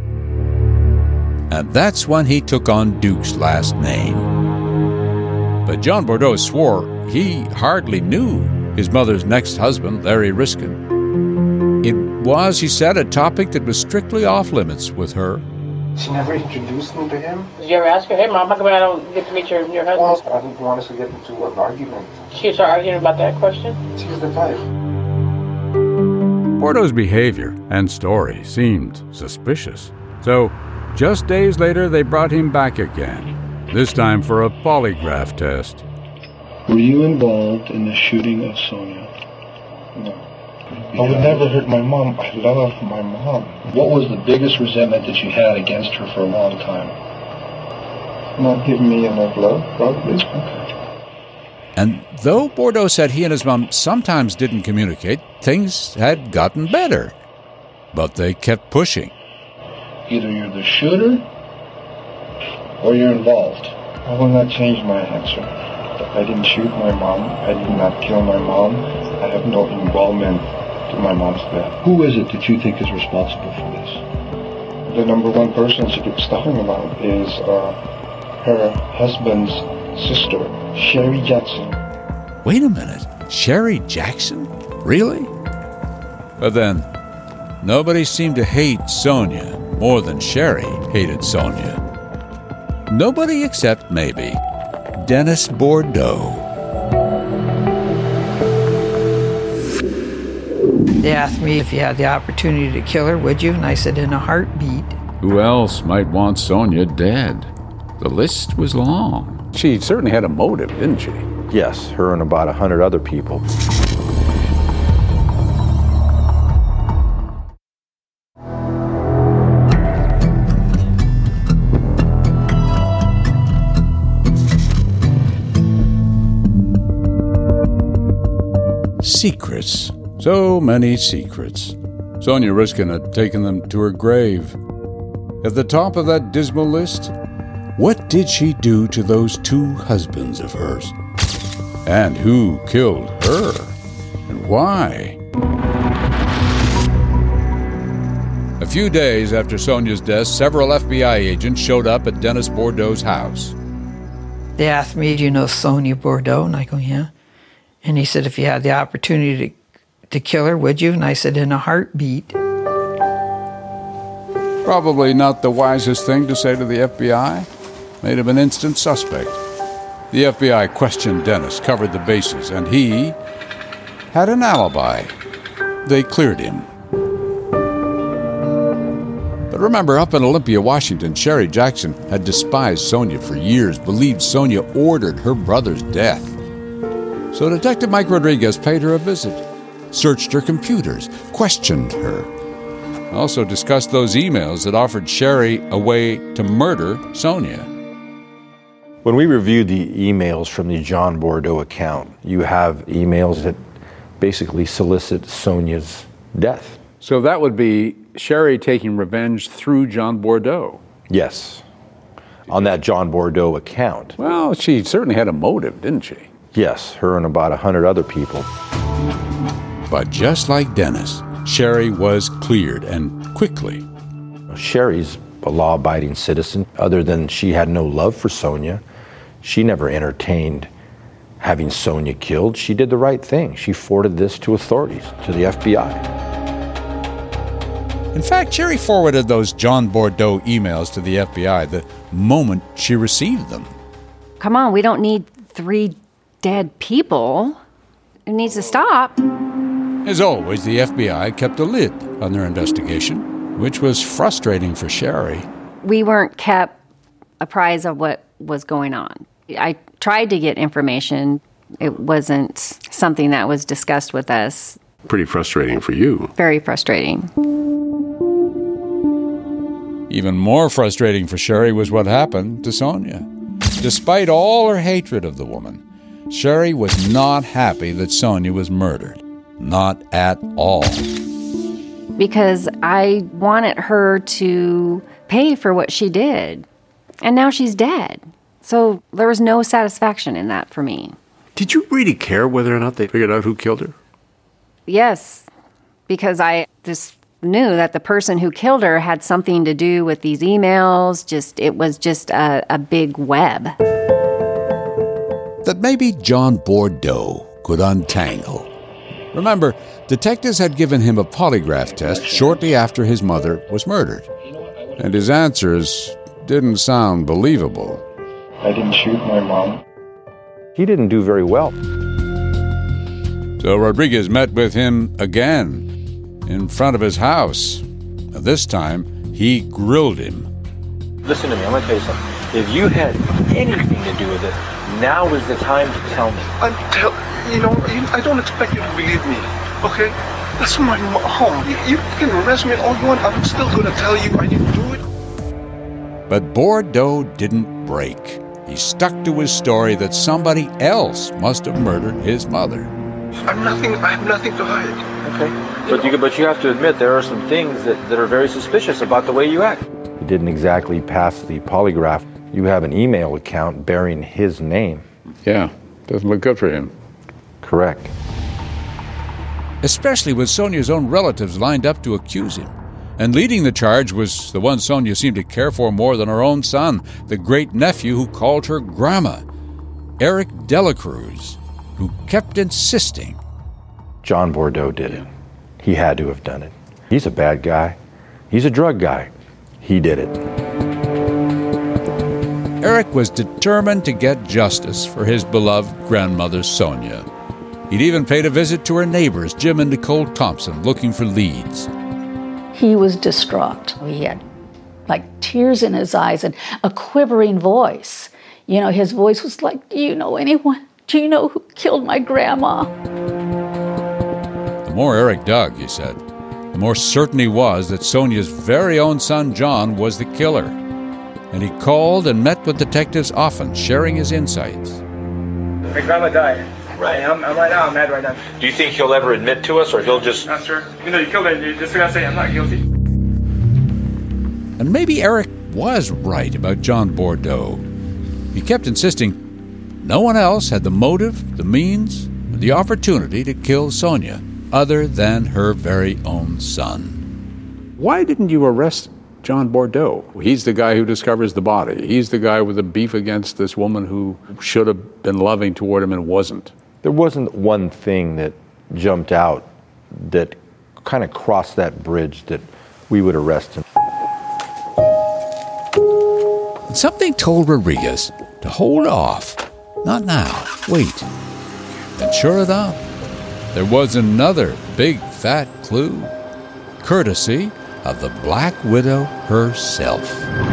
And that's when he took on Duke's last name. But John Bordeaux swore he hardly knew his mother's next husband, Larry Riskin. It was, he said, a topic that was strictly off-limits with her. She never introduced me to him. Did you ever ask her, hey, Mom, how come I don't get to meet your, your husband? Well, I didn't want us to get into an argument. She started arguing about that question? She's the type. Bordeaux's behavior and story seemed suspicious. So, just days later, they brought him back again, this time for a polygraph test. Were you involved in the shooting of Sonia? No. I would never hurt my mom. I love my mom. What was the biggest resentment that you had against her for a long time? Not giving me enough love, probably. Okay. And though Bordeaux said he and his mom sometimes didn't communicate, things had gotten better. But they kept pushing. Either you're the shooter or you're involved. I will not change my answer. I didn't shoot my mom. I did not kill my mom. I have no involvement to my mom's death. Who is it that you think is responsible for this? The number one person she keeps talking about is uh, her husband's sister, Sherry Jackson. Wait a minute, Sherry Jackson? Really? But then, nobody seemed to hate Sonia more than Sherry hated Sonia. Nobody except, maybe, Dennis Bordeaux. They asked me if you had the opportunity to kill her, would you? And I said, in a heartbeat. Who else might want Sonia dead? The list was long. She certainly had a motive, didn't she? Yes, her and about a hundred other people. Secrets. So many secrets. Sonia Riskin had taken them to her grave. At the top of that dismal list, what did she do to those two husbands of hers? And who killed her? And why? A few days after Sonia's death, several F B I agents showed up at Dennis Bordeaux's house. They asked me, do you know Sonia Bordeaux? And I go, yeah. And he said, if you had the opportunity to, to kill her, would you? And I said, in a heartbeat. Probably not the wisest thing to say to the F B I. Made him an instant suspect. The F B I questioned Dennis, covered the bases, and he had an alibi. They cleared him. But remember, up in Olympia, Washington, Sherry Jackson had despised Sonia for years, believed Sonia ordered her brother's death. So Detective Mike Rodriguez paid her a visit, searched her computers, questioned her, also discussed those emails that offered Sherry a way to murder Sonia. When we reviewed the emails from the John Bordeaux account, you have emails that basically solicit Sonia's death. So that would be Sherry taking revenge through John Bordeaux. Yes, on that John Bordeaux account. Well, she certainly had a motive, didn't she? Yes, her and about a hundred other people. But just like Dennis, Sherry was cleared, and quickly. Sherry's a law-abiding citizen. Other than she had no love for Sonia, she never entertained having Sonia killed. She did the right thing. She forwarded this to authorities, to the F B I. In fact, Sherry forwarded those John Bordeaux emails to the F B I the moment she received them. Come on, we don't need three dead people. It needs to stop. As always, the F B I kept a lid on their investigation, which was frustrating for Sherry. We weren't kept apprised of what was going on. I tried to get information. It wasn't something that was discussed with us. Pretty frustrating for you. Very frustrating. Even more frustrating for Sherry was what happened to Sonia. Despite all her hatred of the woman, Sherry was not happy that Sonia was murdered. Not at all. Because I wanted her to pay for what she did. And now she's dead. So there was no satisfaction in that for me. Did you really care whether or not they figured out who killed her? Yes, because I just knew that the person who killed her had something to do with these emails. Just it was just a, a big web. That maybe John Bordeaux could untangle. Remember, detectives had given him a polygraph test shortly after his mother was murdered. And his answers didn't sound believable. I didn't shoot my mom. He didn't do very well. So Rodriguez met with him again in front of his house. This time, he grilled him. Listen to me, I'm going to tell you something. If you had anything to do with it, now is the time to tell me. I'm tell you know, I don't expect you to believe me, okay? That's my home. You, you can arrest me all you want. I'm still going to tell you I didn't do it. But Bordeaux didn't break. He stuck to his story that somebody else must have murdered his mother. I'm nothing. I have nothing to hide. Okay. But you, but you have to admit there are some things that, that are very suspicious about the way you act. He didn't exactly pass the polygraph. You have an email account bearing his name. Yeah, doesn't look good for him. Correct. Especially with Sonia's own relatives lined up to accuse him. And leading the charge was the one Sonia seemed to care for more than her own son, the great-nephew who called her Grandma, Eric Delacruz, who kept insisting. John Bordeaux did it. He had to have done it. He's a bad guy. He's a drug guy. He did it. Eric was determined to get justice for his beloved grandmother, Sonia. He'd even paid a visit to her neighbors, Jim and Nicole Thompson, looking for leads. He was distraught. He had like tears in his eyes and a quivering voice. You know, his voice was like, do you know anyone? Do you know who killed my grandma? The more Eric dug, he said, the more certain he was that Sonia's very own son, John, was the killer. And he called and met with detectives often, sharing his insights. My grandma died. Right. I'm, I'm right now, I'm mad right now. Do you think he'll ever admit to us, or he'll just... Not sure. You know, you killed her, you're just gonna say I'm not guilty. And maybe Eric was right about John Bordeaux. He kept insisting no one else had the motive, the means, or the opportunity to kill Sonia, other than her very own son. Why didn't you arrest John Bordeaux? He's the guy who discovers the body. He's the guy with the beef against this woman who should have been loving toward him and wasn't. There wasn't one thing that jumped out that kind of crossed that bridge that we would arrest him. Something told Rodriguez to hold off. Not now. Wait. And sure enough, there was another big fat clue, courtesy of the Black Widow herself.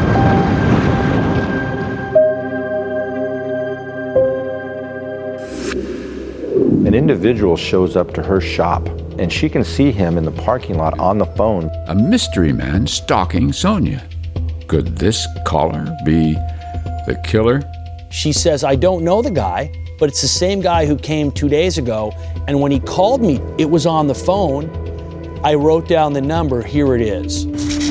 An individual shows up to her shop, and she can see him in the parking lot on the phone. A mystery man stalking Sonia. Could this caller be the killer? She says, I don't know the guy, but it's the same guy who came two days ago, and when he called me, it was on the phone. I wrote down the number, here it is.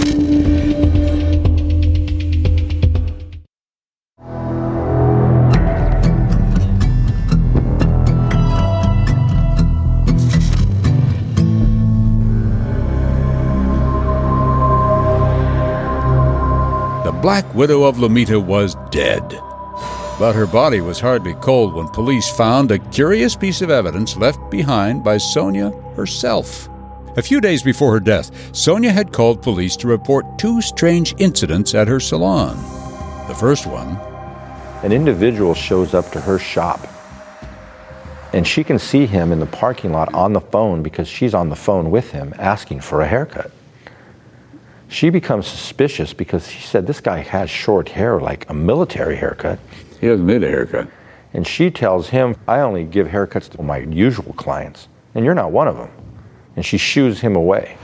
The Black Widow of Lomita was dead. But her body was hardly cold when police found a curious piece of evidence left behind by Sonia herself. A few days before her death, Sonia had called police to report two strange incidents at her salon. The first one... An individual shows up to her shop, and she can see him in the parking lot on the phone because she's on the phone with him asking for a haircut. She becomes suspicious because she said, this guy has short hair, like a military haircut. He doesn't need a haircut. And she tells him, I only give haircuts to my usual clients, and you're not one of them. And she shoos him away.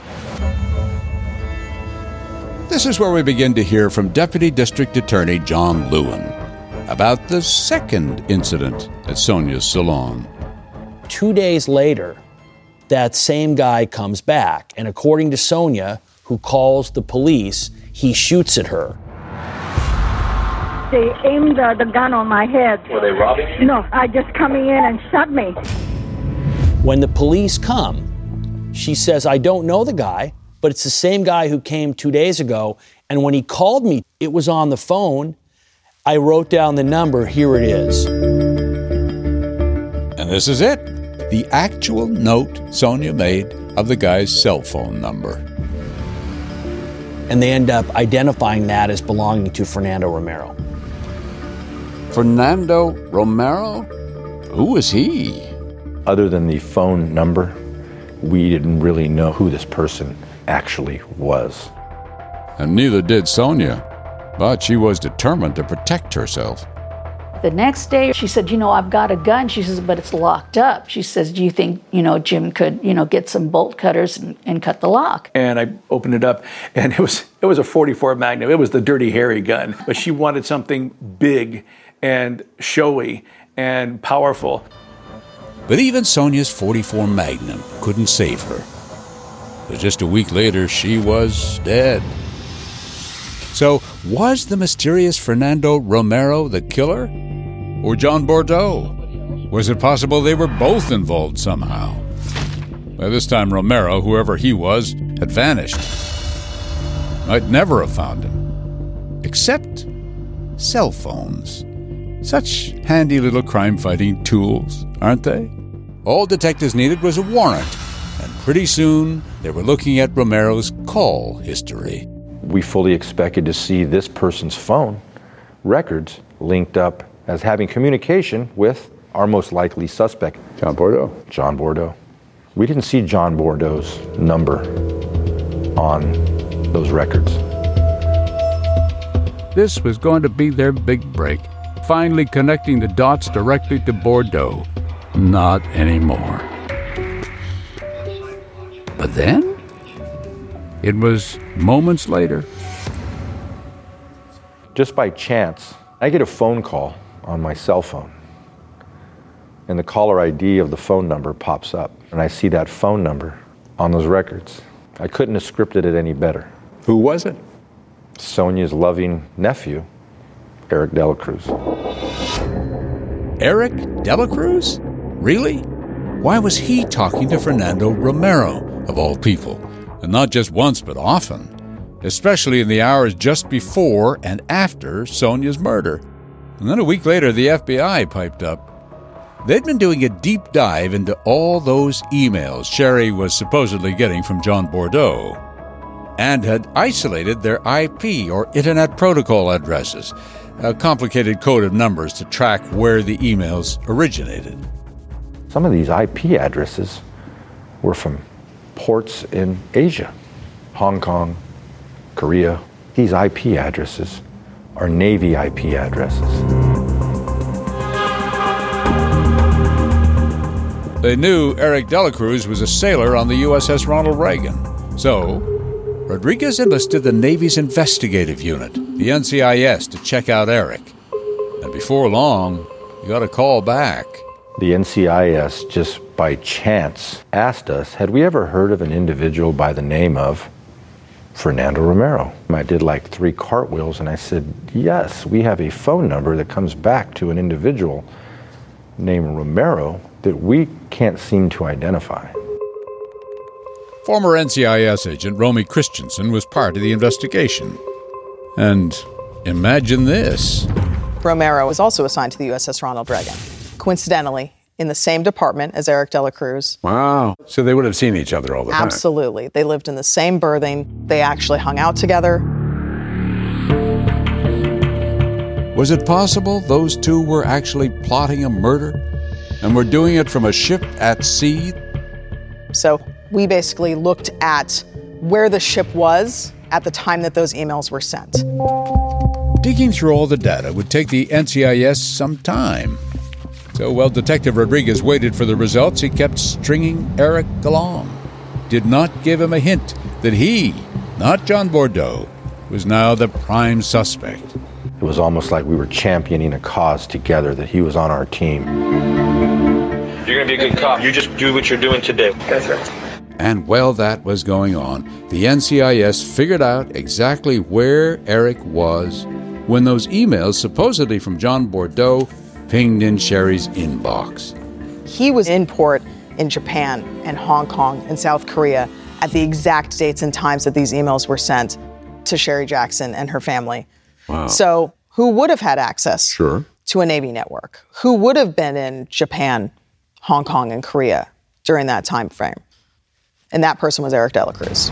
This is where we begin to hear from Deputy District Attorney John Lewin about the second incident at Sonia's salon. Two days later, that same guy comes back, and according to Sonia, who calls the police, he shoots at her. They aimed uh, the gun on my head. Were they robbing you? No, I just coming in and shot me. When the police come, she says, I don't know the guy, but it's the same guy who came two days ago. And when he called me, it was on the phone. I wrote down the number. Here it is. And this is it. The actual note Sonia made of the guy's cell phone number. And they end up identifying that as belonging to Fernando Romero. Fernando Romero? Who was he? Other than the phone number, we didn't really know who this person actually was. And neither did Sonia, but she was determined to protect herself. The next day, she said, you know, I've got a gun. She says, but it's locked up. She says, do you think, you know, Jim could, you know, get some bolt cutters and, and cut the lock? And I opened it up, and it was it was a forty-four Magnum. It was the Dirty Harry gun. But she wanted something big and showy and powerful. But even Sonia's forty-four Magnum couldn't save her. But just a week later, she was dead. So, was the mysterious Fernando Romero the killer? Or John Bordeaux? Was it possible they were both involved somehow? By this time, Romero, whoever he was, had vanished. Might never have found him. Except cell phones. Such handy little crime-fighting tools, aren't they? All detectives needed was a warrant, and pretty soon they were looking at Romero's call history. We fully expected to see this person's phone records linked up as having communication with our most likely suspect. John Bordeaux. John Bordeaux. We didn't see John Bordeaux's number on those records. This was going to be their big break, finally connecting the dots directly to Bordeaux. Not anymore. But then, it was moments later. Just by chance, I get a phone call on my cell phone. And the caller I D of the phone number pops up. And I see that phone number on those records. I couldn't have scripted it any better. Who was it? Sonia's loving nephew, Eric Dela Cruz. Eric Dela Cruz? Really? Why was he talking to Fernando Romero, of all people? And not just once, but often. Especially in the hours just before and after Sonia's murder. And then a week later, the F B I piped up. They'd been doing a deep dive into all those emails Sherry was supposedly getting from John Bordeaux, and had isolated their I P, or Internet Protocol addresses, a complicated code of numbers to track where the emails originated. Some of these I P addresses were from ports in Asia, Hong Kong, Korea. These I P addresses are Navy I P addresses. They knew Eric Dela Cruz was a sailor on the U S S Ronald Reagan. So, Rodriguez enlisted the Navy's investigative unit, the N C I S, to check out Eric. And before long, he got a call back. The N C I S, just by chance, asked us, had we ever heard of an individual by the name of Fernando Romero? I did like three cartwheels and I said, yes, we have a phone number that comes back to an individual named Romero that we can't seem to identify. Former N C I S agent Romy Christensen was part of the investigation. And imagine this. Romero was also assigned to the U S S Ronald Reagan, coincidentally, in the same department as Eric Dela Cruz. Wow. So they would have seen each other all the time. Absolutely. They lived in the same berthing. They actually hung out together. Was it possible those two were actually plotting a murder? And were doing it from a ship at sea? So we basically looked at where the ship was at the time that those emails were sent. Digging through all the data would take the N C I S some time. So while Detective Rodriguez waited for the results, he kept stringing Eric along. Did not give him a hint that he, not John Bordeaux, was now the prime suspect. It was almost like we were championing a cause together, that he was on our team. You're going to be a good cop. You just do what you're doing today. That's right. And while that was going on, the N C I S figured out exactly where Eric was when those emails, supposedly from John Bordeaux, pinged in Sherry's inbox. He was in port in Japan and Hong Kong and South Korea at the exact dates and times that these emails were sent to Sherry Jackson and her family. Wow. So who would have had access sure. to a Navy network? Who would have been in Japan, Hong Kong, and Korea during that time frame? And that person was Eric Dela Cruz.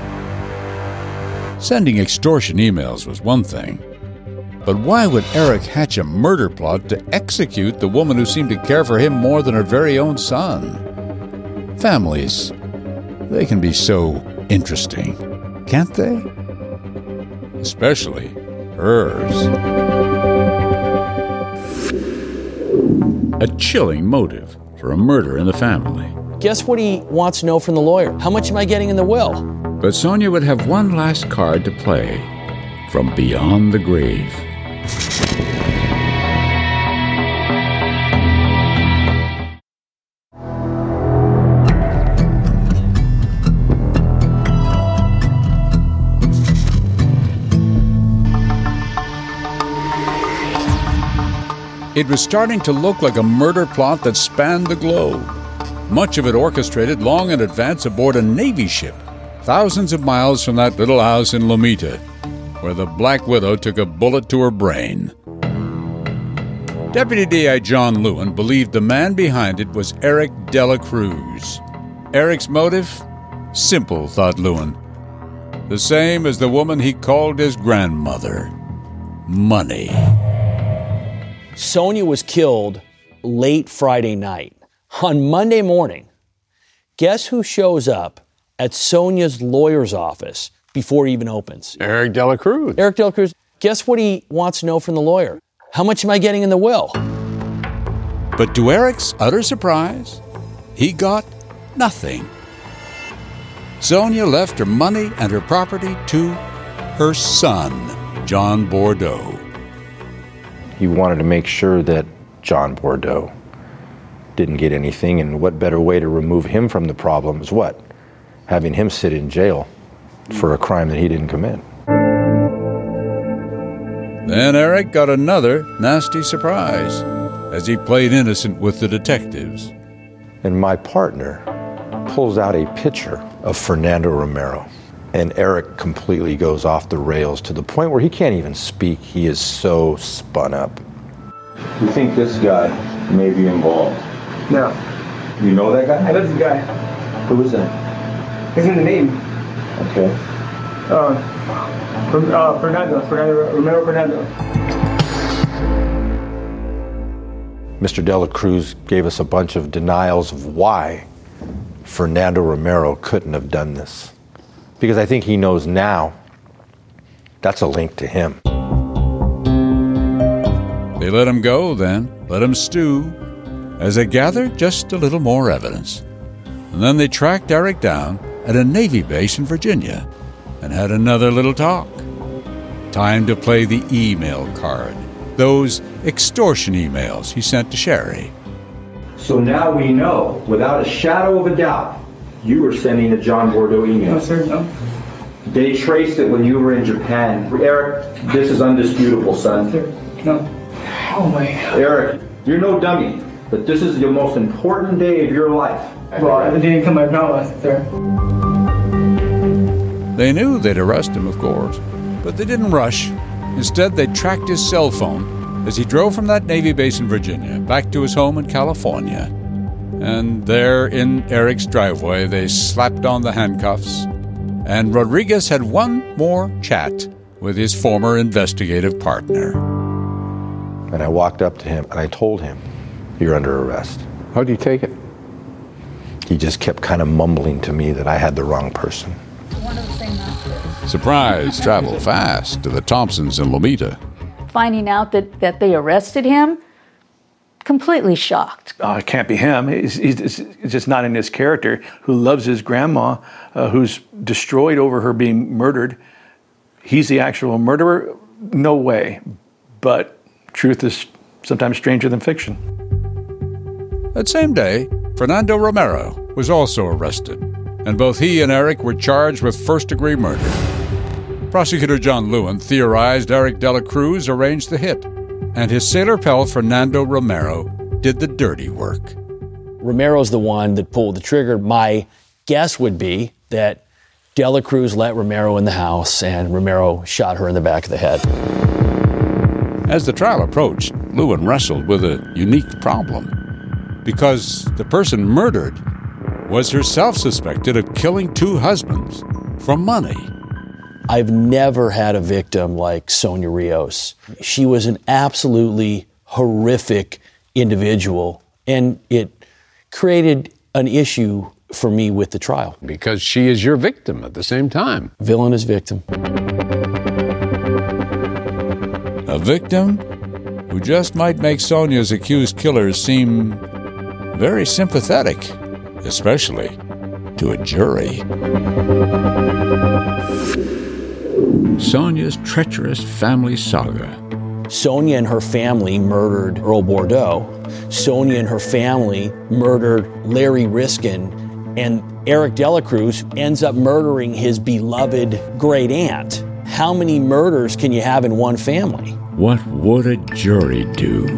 Sending extortion emails was one thing. But why would Eric hatch a murder plot to execute the woman who seemed to care for him more than her very own son? Families, they can be so interesting, can't they? Especially hers. A chilling motive for a murder in the family. Guess what he wants to know from the lawyer? How much am I getting in the will? But Sonia would have one last card to play from beyond the grave. It was starting to look like a murder plot that spanned the globe. Much of it orchestrated long in advance aboard a Navy ship, thousands of miles from that little house in Lomita, where the Black Widow took a bullet to her brain. Deputy D I John Lewin believed the man behind it was Eric Dela Cruz. Eric's motive? Simple, thought Lewin. The same as the woman he called his grandmother. Money. Sonia was killed late Friday night. On Monday morning, guess who shows up at Sonia's lawyer's office before it even opens? Eric Dela Cruz. Eric Dela Cruz. Guess what he wants to know from the lawyer? How much am I getting in the will? But to Eric's utter surprise, he got nothing. Sonia left her money and her property to her son, John Bordeaux. He wanted to make sure that John Bordeaux didn't get anything, and what better way to remove him from the problem is what? Having him sit in jail for a crime that he didn't commit. Then Eric got another nasty surprise as he played innocent with the detectives. And my partner pulls out a picture of Fernando Romero, and Eric completely goes off the rails to the point where he can't even speak. He is so spun up. You think this guy may be involved? No. You know that guy? I know this guy. Who is that? He's in the name. Okay. Uh, from, uh, Fernando, Fernando, Romero Fernando. Mister Dela Cruz gave us a bunch of denials of why Fernando Romero couldn't have done this. Because I think he knows now that's a link to him. They let him go then, let him stew, as they gathered just a little more evidence. And then they tracked Eric down at a Navy base in Virginia and had another little talk. Time to play the email card, those extortion emails he sent to Sherry. So now we know, without a shadow of a doubt, you were sending a John Bordeaux email. No, sir, no. They traced it when you were in Japan. Eric, this is undisputable, son. Sir, no. Oh my God. Eric, you're no dummy, but this is the most important day of your life. Well, it didn't come, I promise, sir. They knew they'd arrest him, of course, but they didn't rush. Instead, they tracked his cell phone as he drove from that Navy base in Virginia back to his home in California. And there in Eric's driveway, they slapped on the handcuffs, and Rodriguez had one more chat with his former investigative partner. And I walked up to him and I told him, "You're under arrest." How do you take it? He just kept kind of mumbling to me that I had the wrong person. Surprise traveled fast to the Thompsons in Lomita. Finding out that, that they arrested him, completely shocked. Uh, it can't be him. He's, he's, he's just not in his character, who loves his grandma, uh, who's destroyed over her being murdered. He's the actual murderer? No way. But truth is sometimes stranger than fiction. That same day, Fernando Romero was also arrested, and both he and Eric were charged with first-degree murder. Prosecutor John Lewin theorized Eric Dela Cruz arranged the hit, and his sailor pal Fernando Romero did the dirty work. Romero's the one that pulled the trigger. My guess would be that Dela Cruz let Romero in the house, and Romero shot her in the back of the head. As the trial approached, Lewin wrestled with a unique problem, because the person murdered was herself suspected of killing two husbands for money. I've never had a victim like Sonia Rios. She was an absolutely horrific individual, and it created an issue for me with the trial. Because she is your victim at the same time. Villain is victim. A victim who just might make Sonia's accused killers seem very sympathetic, especially to a jury. Sonia's treacherous family saga. Sonia and her family murdered Earl Bordeaux. Sonia and her family murdered Larry Riskin. And Eric Delacruz ends up murdering his beloved great aunt. How many murders can you have in one family? What would a jury do?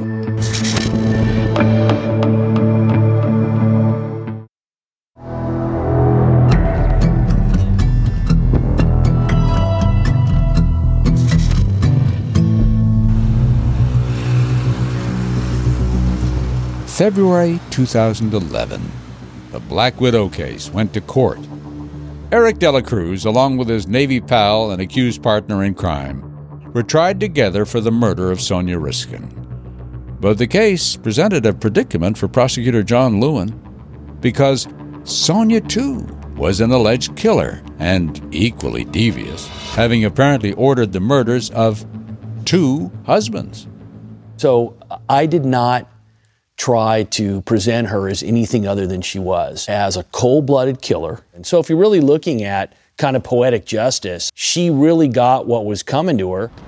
February two thousand eleven. The Black Widow case went to court. Eric Delacruz, along with his Navy pal and accused partner in crime, were tried together for the murder of Sonia Riskin. But the case presented a predicament for prosecutor John Lewin because Sonia, too, was an alleged killer and equally devious, having apparently ordered the murders of two husbands. So I did not try to present her as anything other than she was, as a cold-blooded killer. And so if you're really looking at kind of poetic justice, she really got what was coming to her.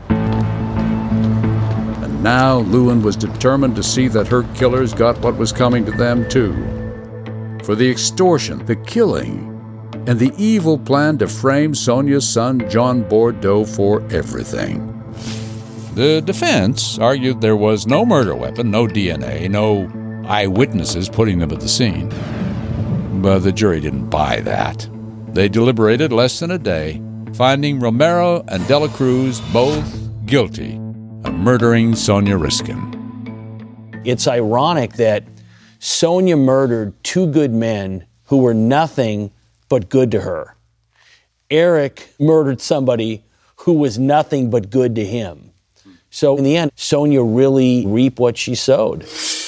And now Lewin was determined to see that her killers got what was coming to them too. For the extortion, the killing, and the evil plan to frame Sonia's son, John Bordeaux, for everything. The defense argued there was no murder weapon, no D N A, no eyewitnesses putting them at the scene. But the jury didn't buy that. They deliberated less than a day, finding Romero and Delacruz both guilty of murdering Sonia Riskin. It's ironic that Sonia murdered two good men who were nothing but good to her. Eric murdered somebody who was nothing but good to him. So in the end, Sonia really reaped what she sowed.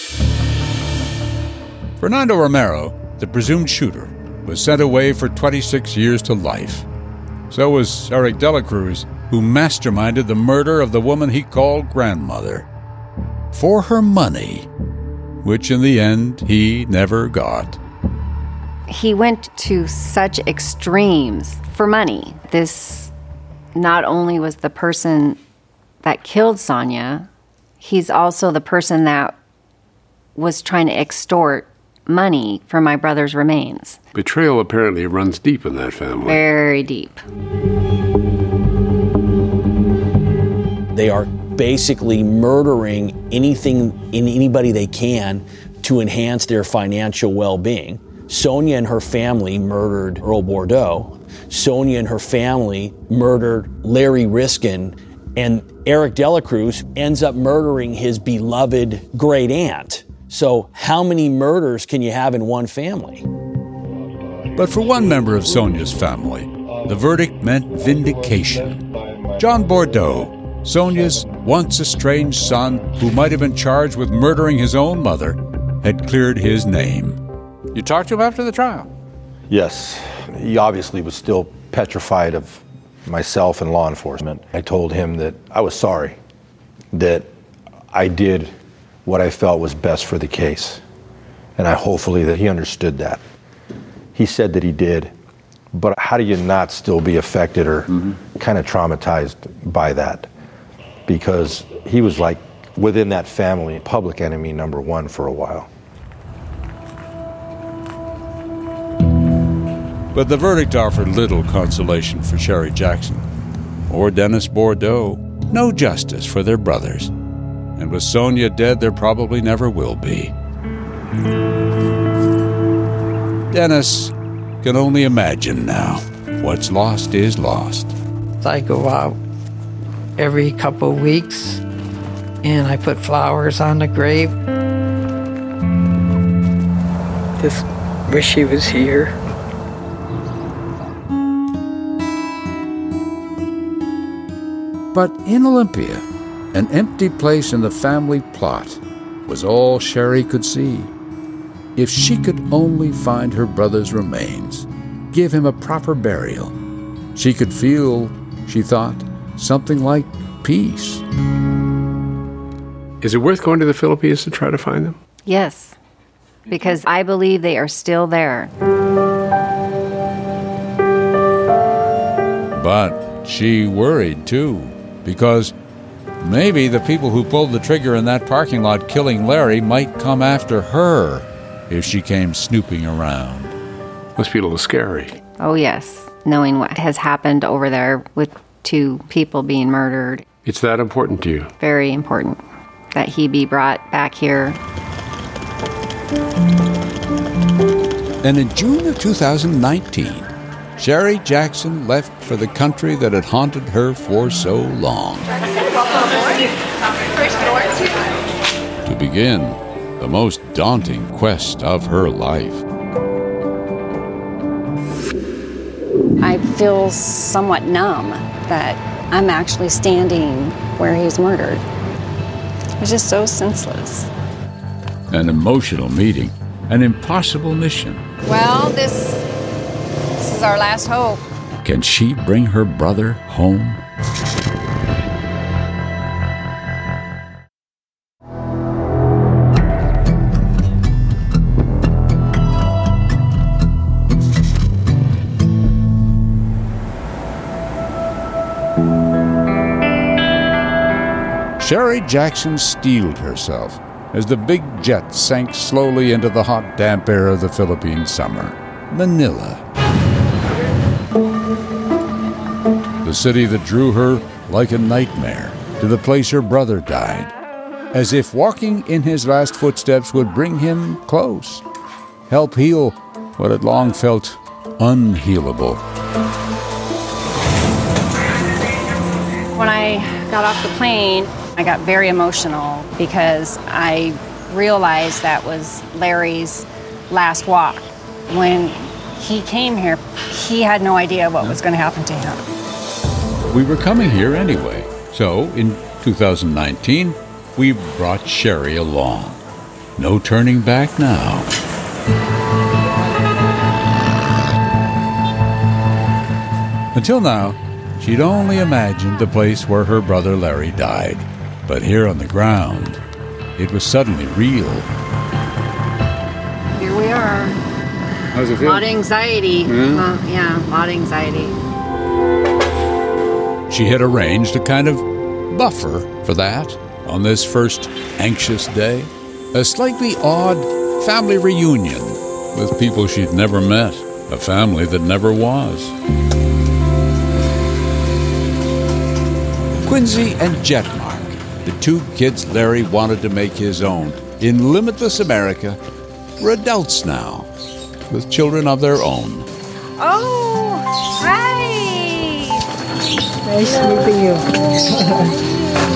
Fernando Romero, the presumed shooter, was sent away for twenty-six years to life. So was Eric Delacruz, who masterminded the murder of the woman he called grandmother. For her money, which in the end he never got. He went to such extremes for money. This not only was the person that killed Sonia, he's also the person that was trying to extort money for my brother's remains. Betrayal apparently runs deep in that family. Very deep. They are basically murdering anything in anybody they can to enhance their financial well-being. Sonia and her family murdered Earl Bordeaux. Sonia and her family murdered Larry Riskin. And Eric Delacruz ends up murdering his beloved great aunt. So how many murders can you have in one family? But for one member of Sonia's family, the verdict meant vindication. John Bordeaux, Sonia's once estranged son, who might have been charged with murdering his own mother, had cleared his name. You talked to him after the trial? Yes. He obviously was still petrified of myself and law enforcement. I told him that I was sorry, that I did what I felt was best for the case. And I hopefully that he understood that. He said that he did, but how do you not still be affected or mm-hmm. kind of traumatized by that? Because he was like, within that family, public enemy number one for a while. But the verdict offered little consolation for Sherry Jackson or Dennis Bordeaux. No justice for their brothers. And with Sonia dead, there probably never will be. Dennis can only imagine now. What's lost is lost. I go out every couple of weeks and I put flowers on the grave. Just wish he was here. But in Olympia, an empty place in the family plot was all Sherry could see. If she could only find her brother's remains, give him a proper burial, she could feel, she thought, something like peace. Is it worth going to the Philippines to try to find them? Yes, because I believe they are still there. But she worried too, because maybe the people who pulled the trigger in that parking lot killing Larry might come after her if she came snooping around. Must be a little scary. Oh, yes, knowing what has happened over there with two people being murdered. It's that important to you? Very important that he be brought back here. And in June of two thousand nineteen, Sherry Jackson left for the country that had haunted her for so long. To begin the most daunting quest of her life. I feel somewhat numb that I'm actually standing where he was murdered. It was just so senseless. An emotional meeting, an impossible mission. Well, this, this is our last hope. Can she bring her brother home? Sherry Jackson steeled herself as the big jet sank slowly into the hot, damp air of the Philippine summer. Manila. The city that drew her like a nightmare to the place her brother died, as if walking in his last footsteps would bring him close, help heal what had long felt unhealable. When I got off the plane, I got very emotional because I realized that was Larry's last walk. When he came here, he had no idea what was going to happen to him. We were coming here anyway, so in two thousand nineteen, we brought Sherry along. No turning back now. Until now, she'd only imagined the place where her brother Larry died. But here on the ground, it was suddenly real. Here we are. How's it A feel? lot of anxiety. Yeah? Uh, yeah, a lot of anxiety. She had arranged a kind of buffer for that on this first anxious day. A slightly odd family reunion with people she'd never met, a family that never was. Quincy and Jetmark, the two kids Larry wanted to make his own in limitless America, were adults now, with children of their own. Oh, hi! Nice meeting you.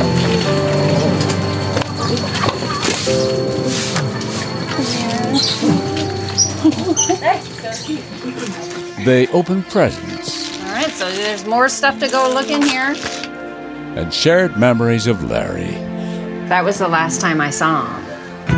They opened presents All right, so there's more stuff to go look in here. and shared memories of Larry. That was the last time I saw him.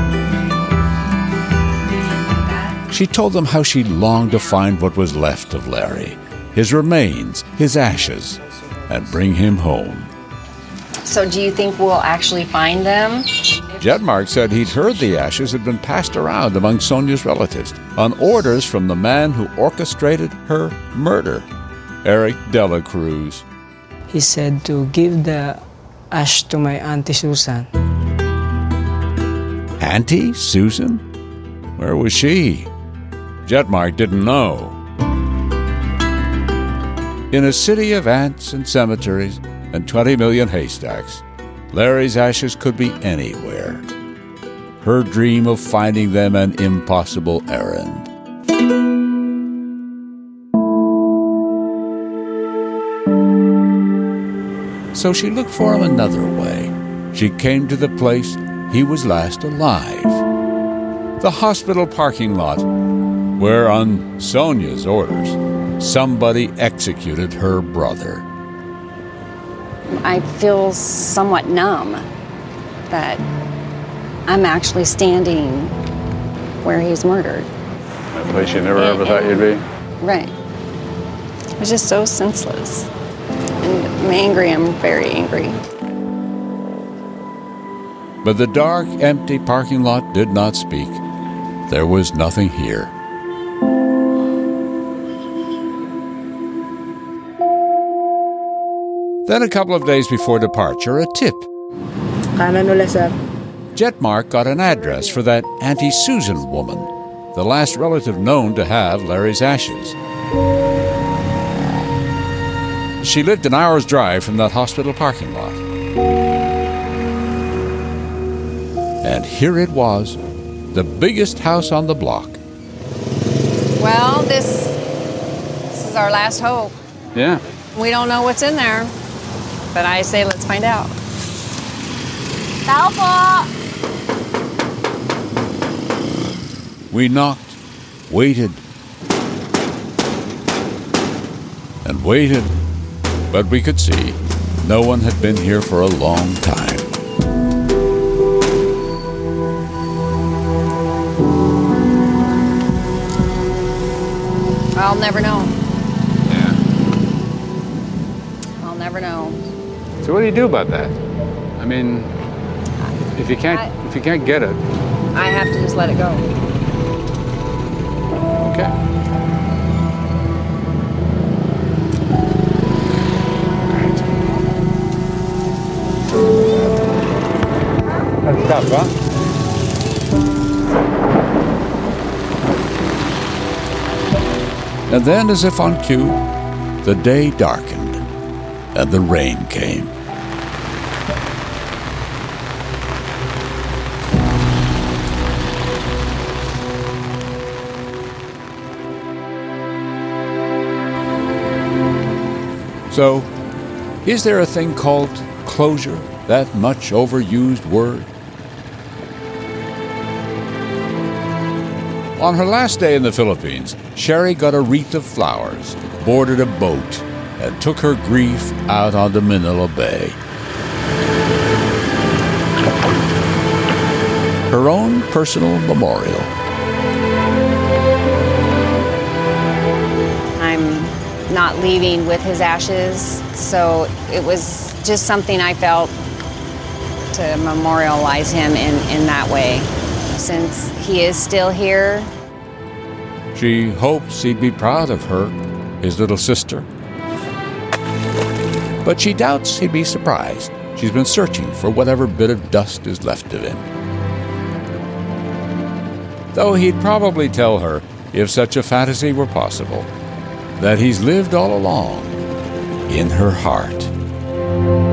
She told them how she longed to find what was left of Larry, his remains, his ashes, and bring him home. So do you think we'll actually find them? Jetmark said he'd heard the ashes had been passed around among Sonia's relatives on orders from the man who orchestrated her murder, Eric Dela Cruz. He said to give the ash to my Auntie Susan. Auntie Susan? Where was she? Jetmark didn't know. In a city of ants and cemeteries and twenty million haystacks, Larry's ashes could be anywhere. Her dream of finding them an impossible errand. So she looked for him another way. She came to the place he was last alive. The hospital parking lot, where on Sonia's orders, somebody executed her brother. I feel somewhat numb that I'm actually standing where he was murdered. That place you never ever thought you'd be? Right. It was just so senseless. And I'm angry, I'm very angry. But the dark, empty parking lot did not speak. There was nothing here. Then a couple of days before departure, a tip. Kanan ulit, sir. Jetmark got an address for that Auntie Susan woman, the last relative known to have Larry's ashes. She lived an hour's drive from that hospital parking lot. And here it was, the biggest house on the block. Well, this, this is our last hope. Yeah. We don't know what's in there, but I say let's find out. Tao po! We knocked, waited, and waited, but we could see no one had been here for a long time. I'll never know. Yeah. I'll never know. So what do you do about that? I mean, if you can't, I, if you can't get it, I have to just let it go. okay. That's tough, huh? And then, as if on cue, the day darkened and the rain came. So, is there a thing called closure, that much overused word? On her last day in the Philippines, Sherry got a wreath of flowers, boarded a boat, and took her grief out onto Manila Bay. Her own personal memorial. I'm not leaving with his ashes, so it was just something I felt to memorialize him in, in that way. Since he is still here. She hopes he'd be proud of her, his little sister. But she doubts he'd be surprised. She's been searching for whatever bit of dust is left of him. Though he'd probably tell her, if such a fantasy were possible, that he's lived all along in her heart.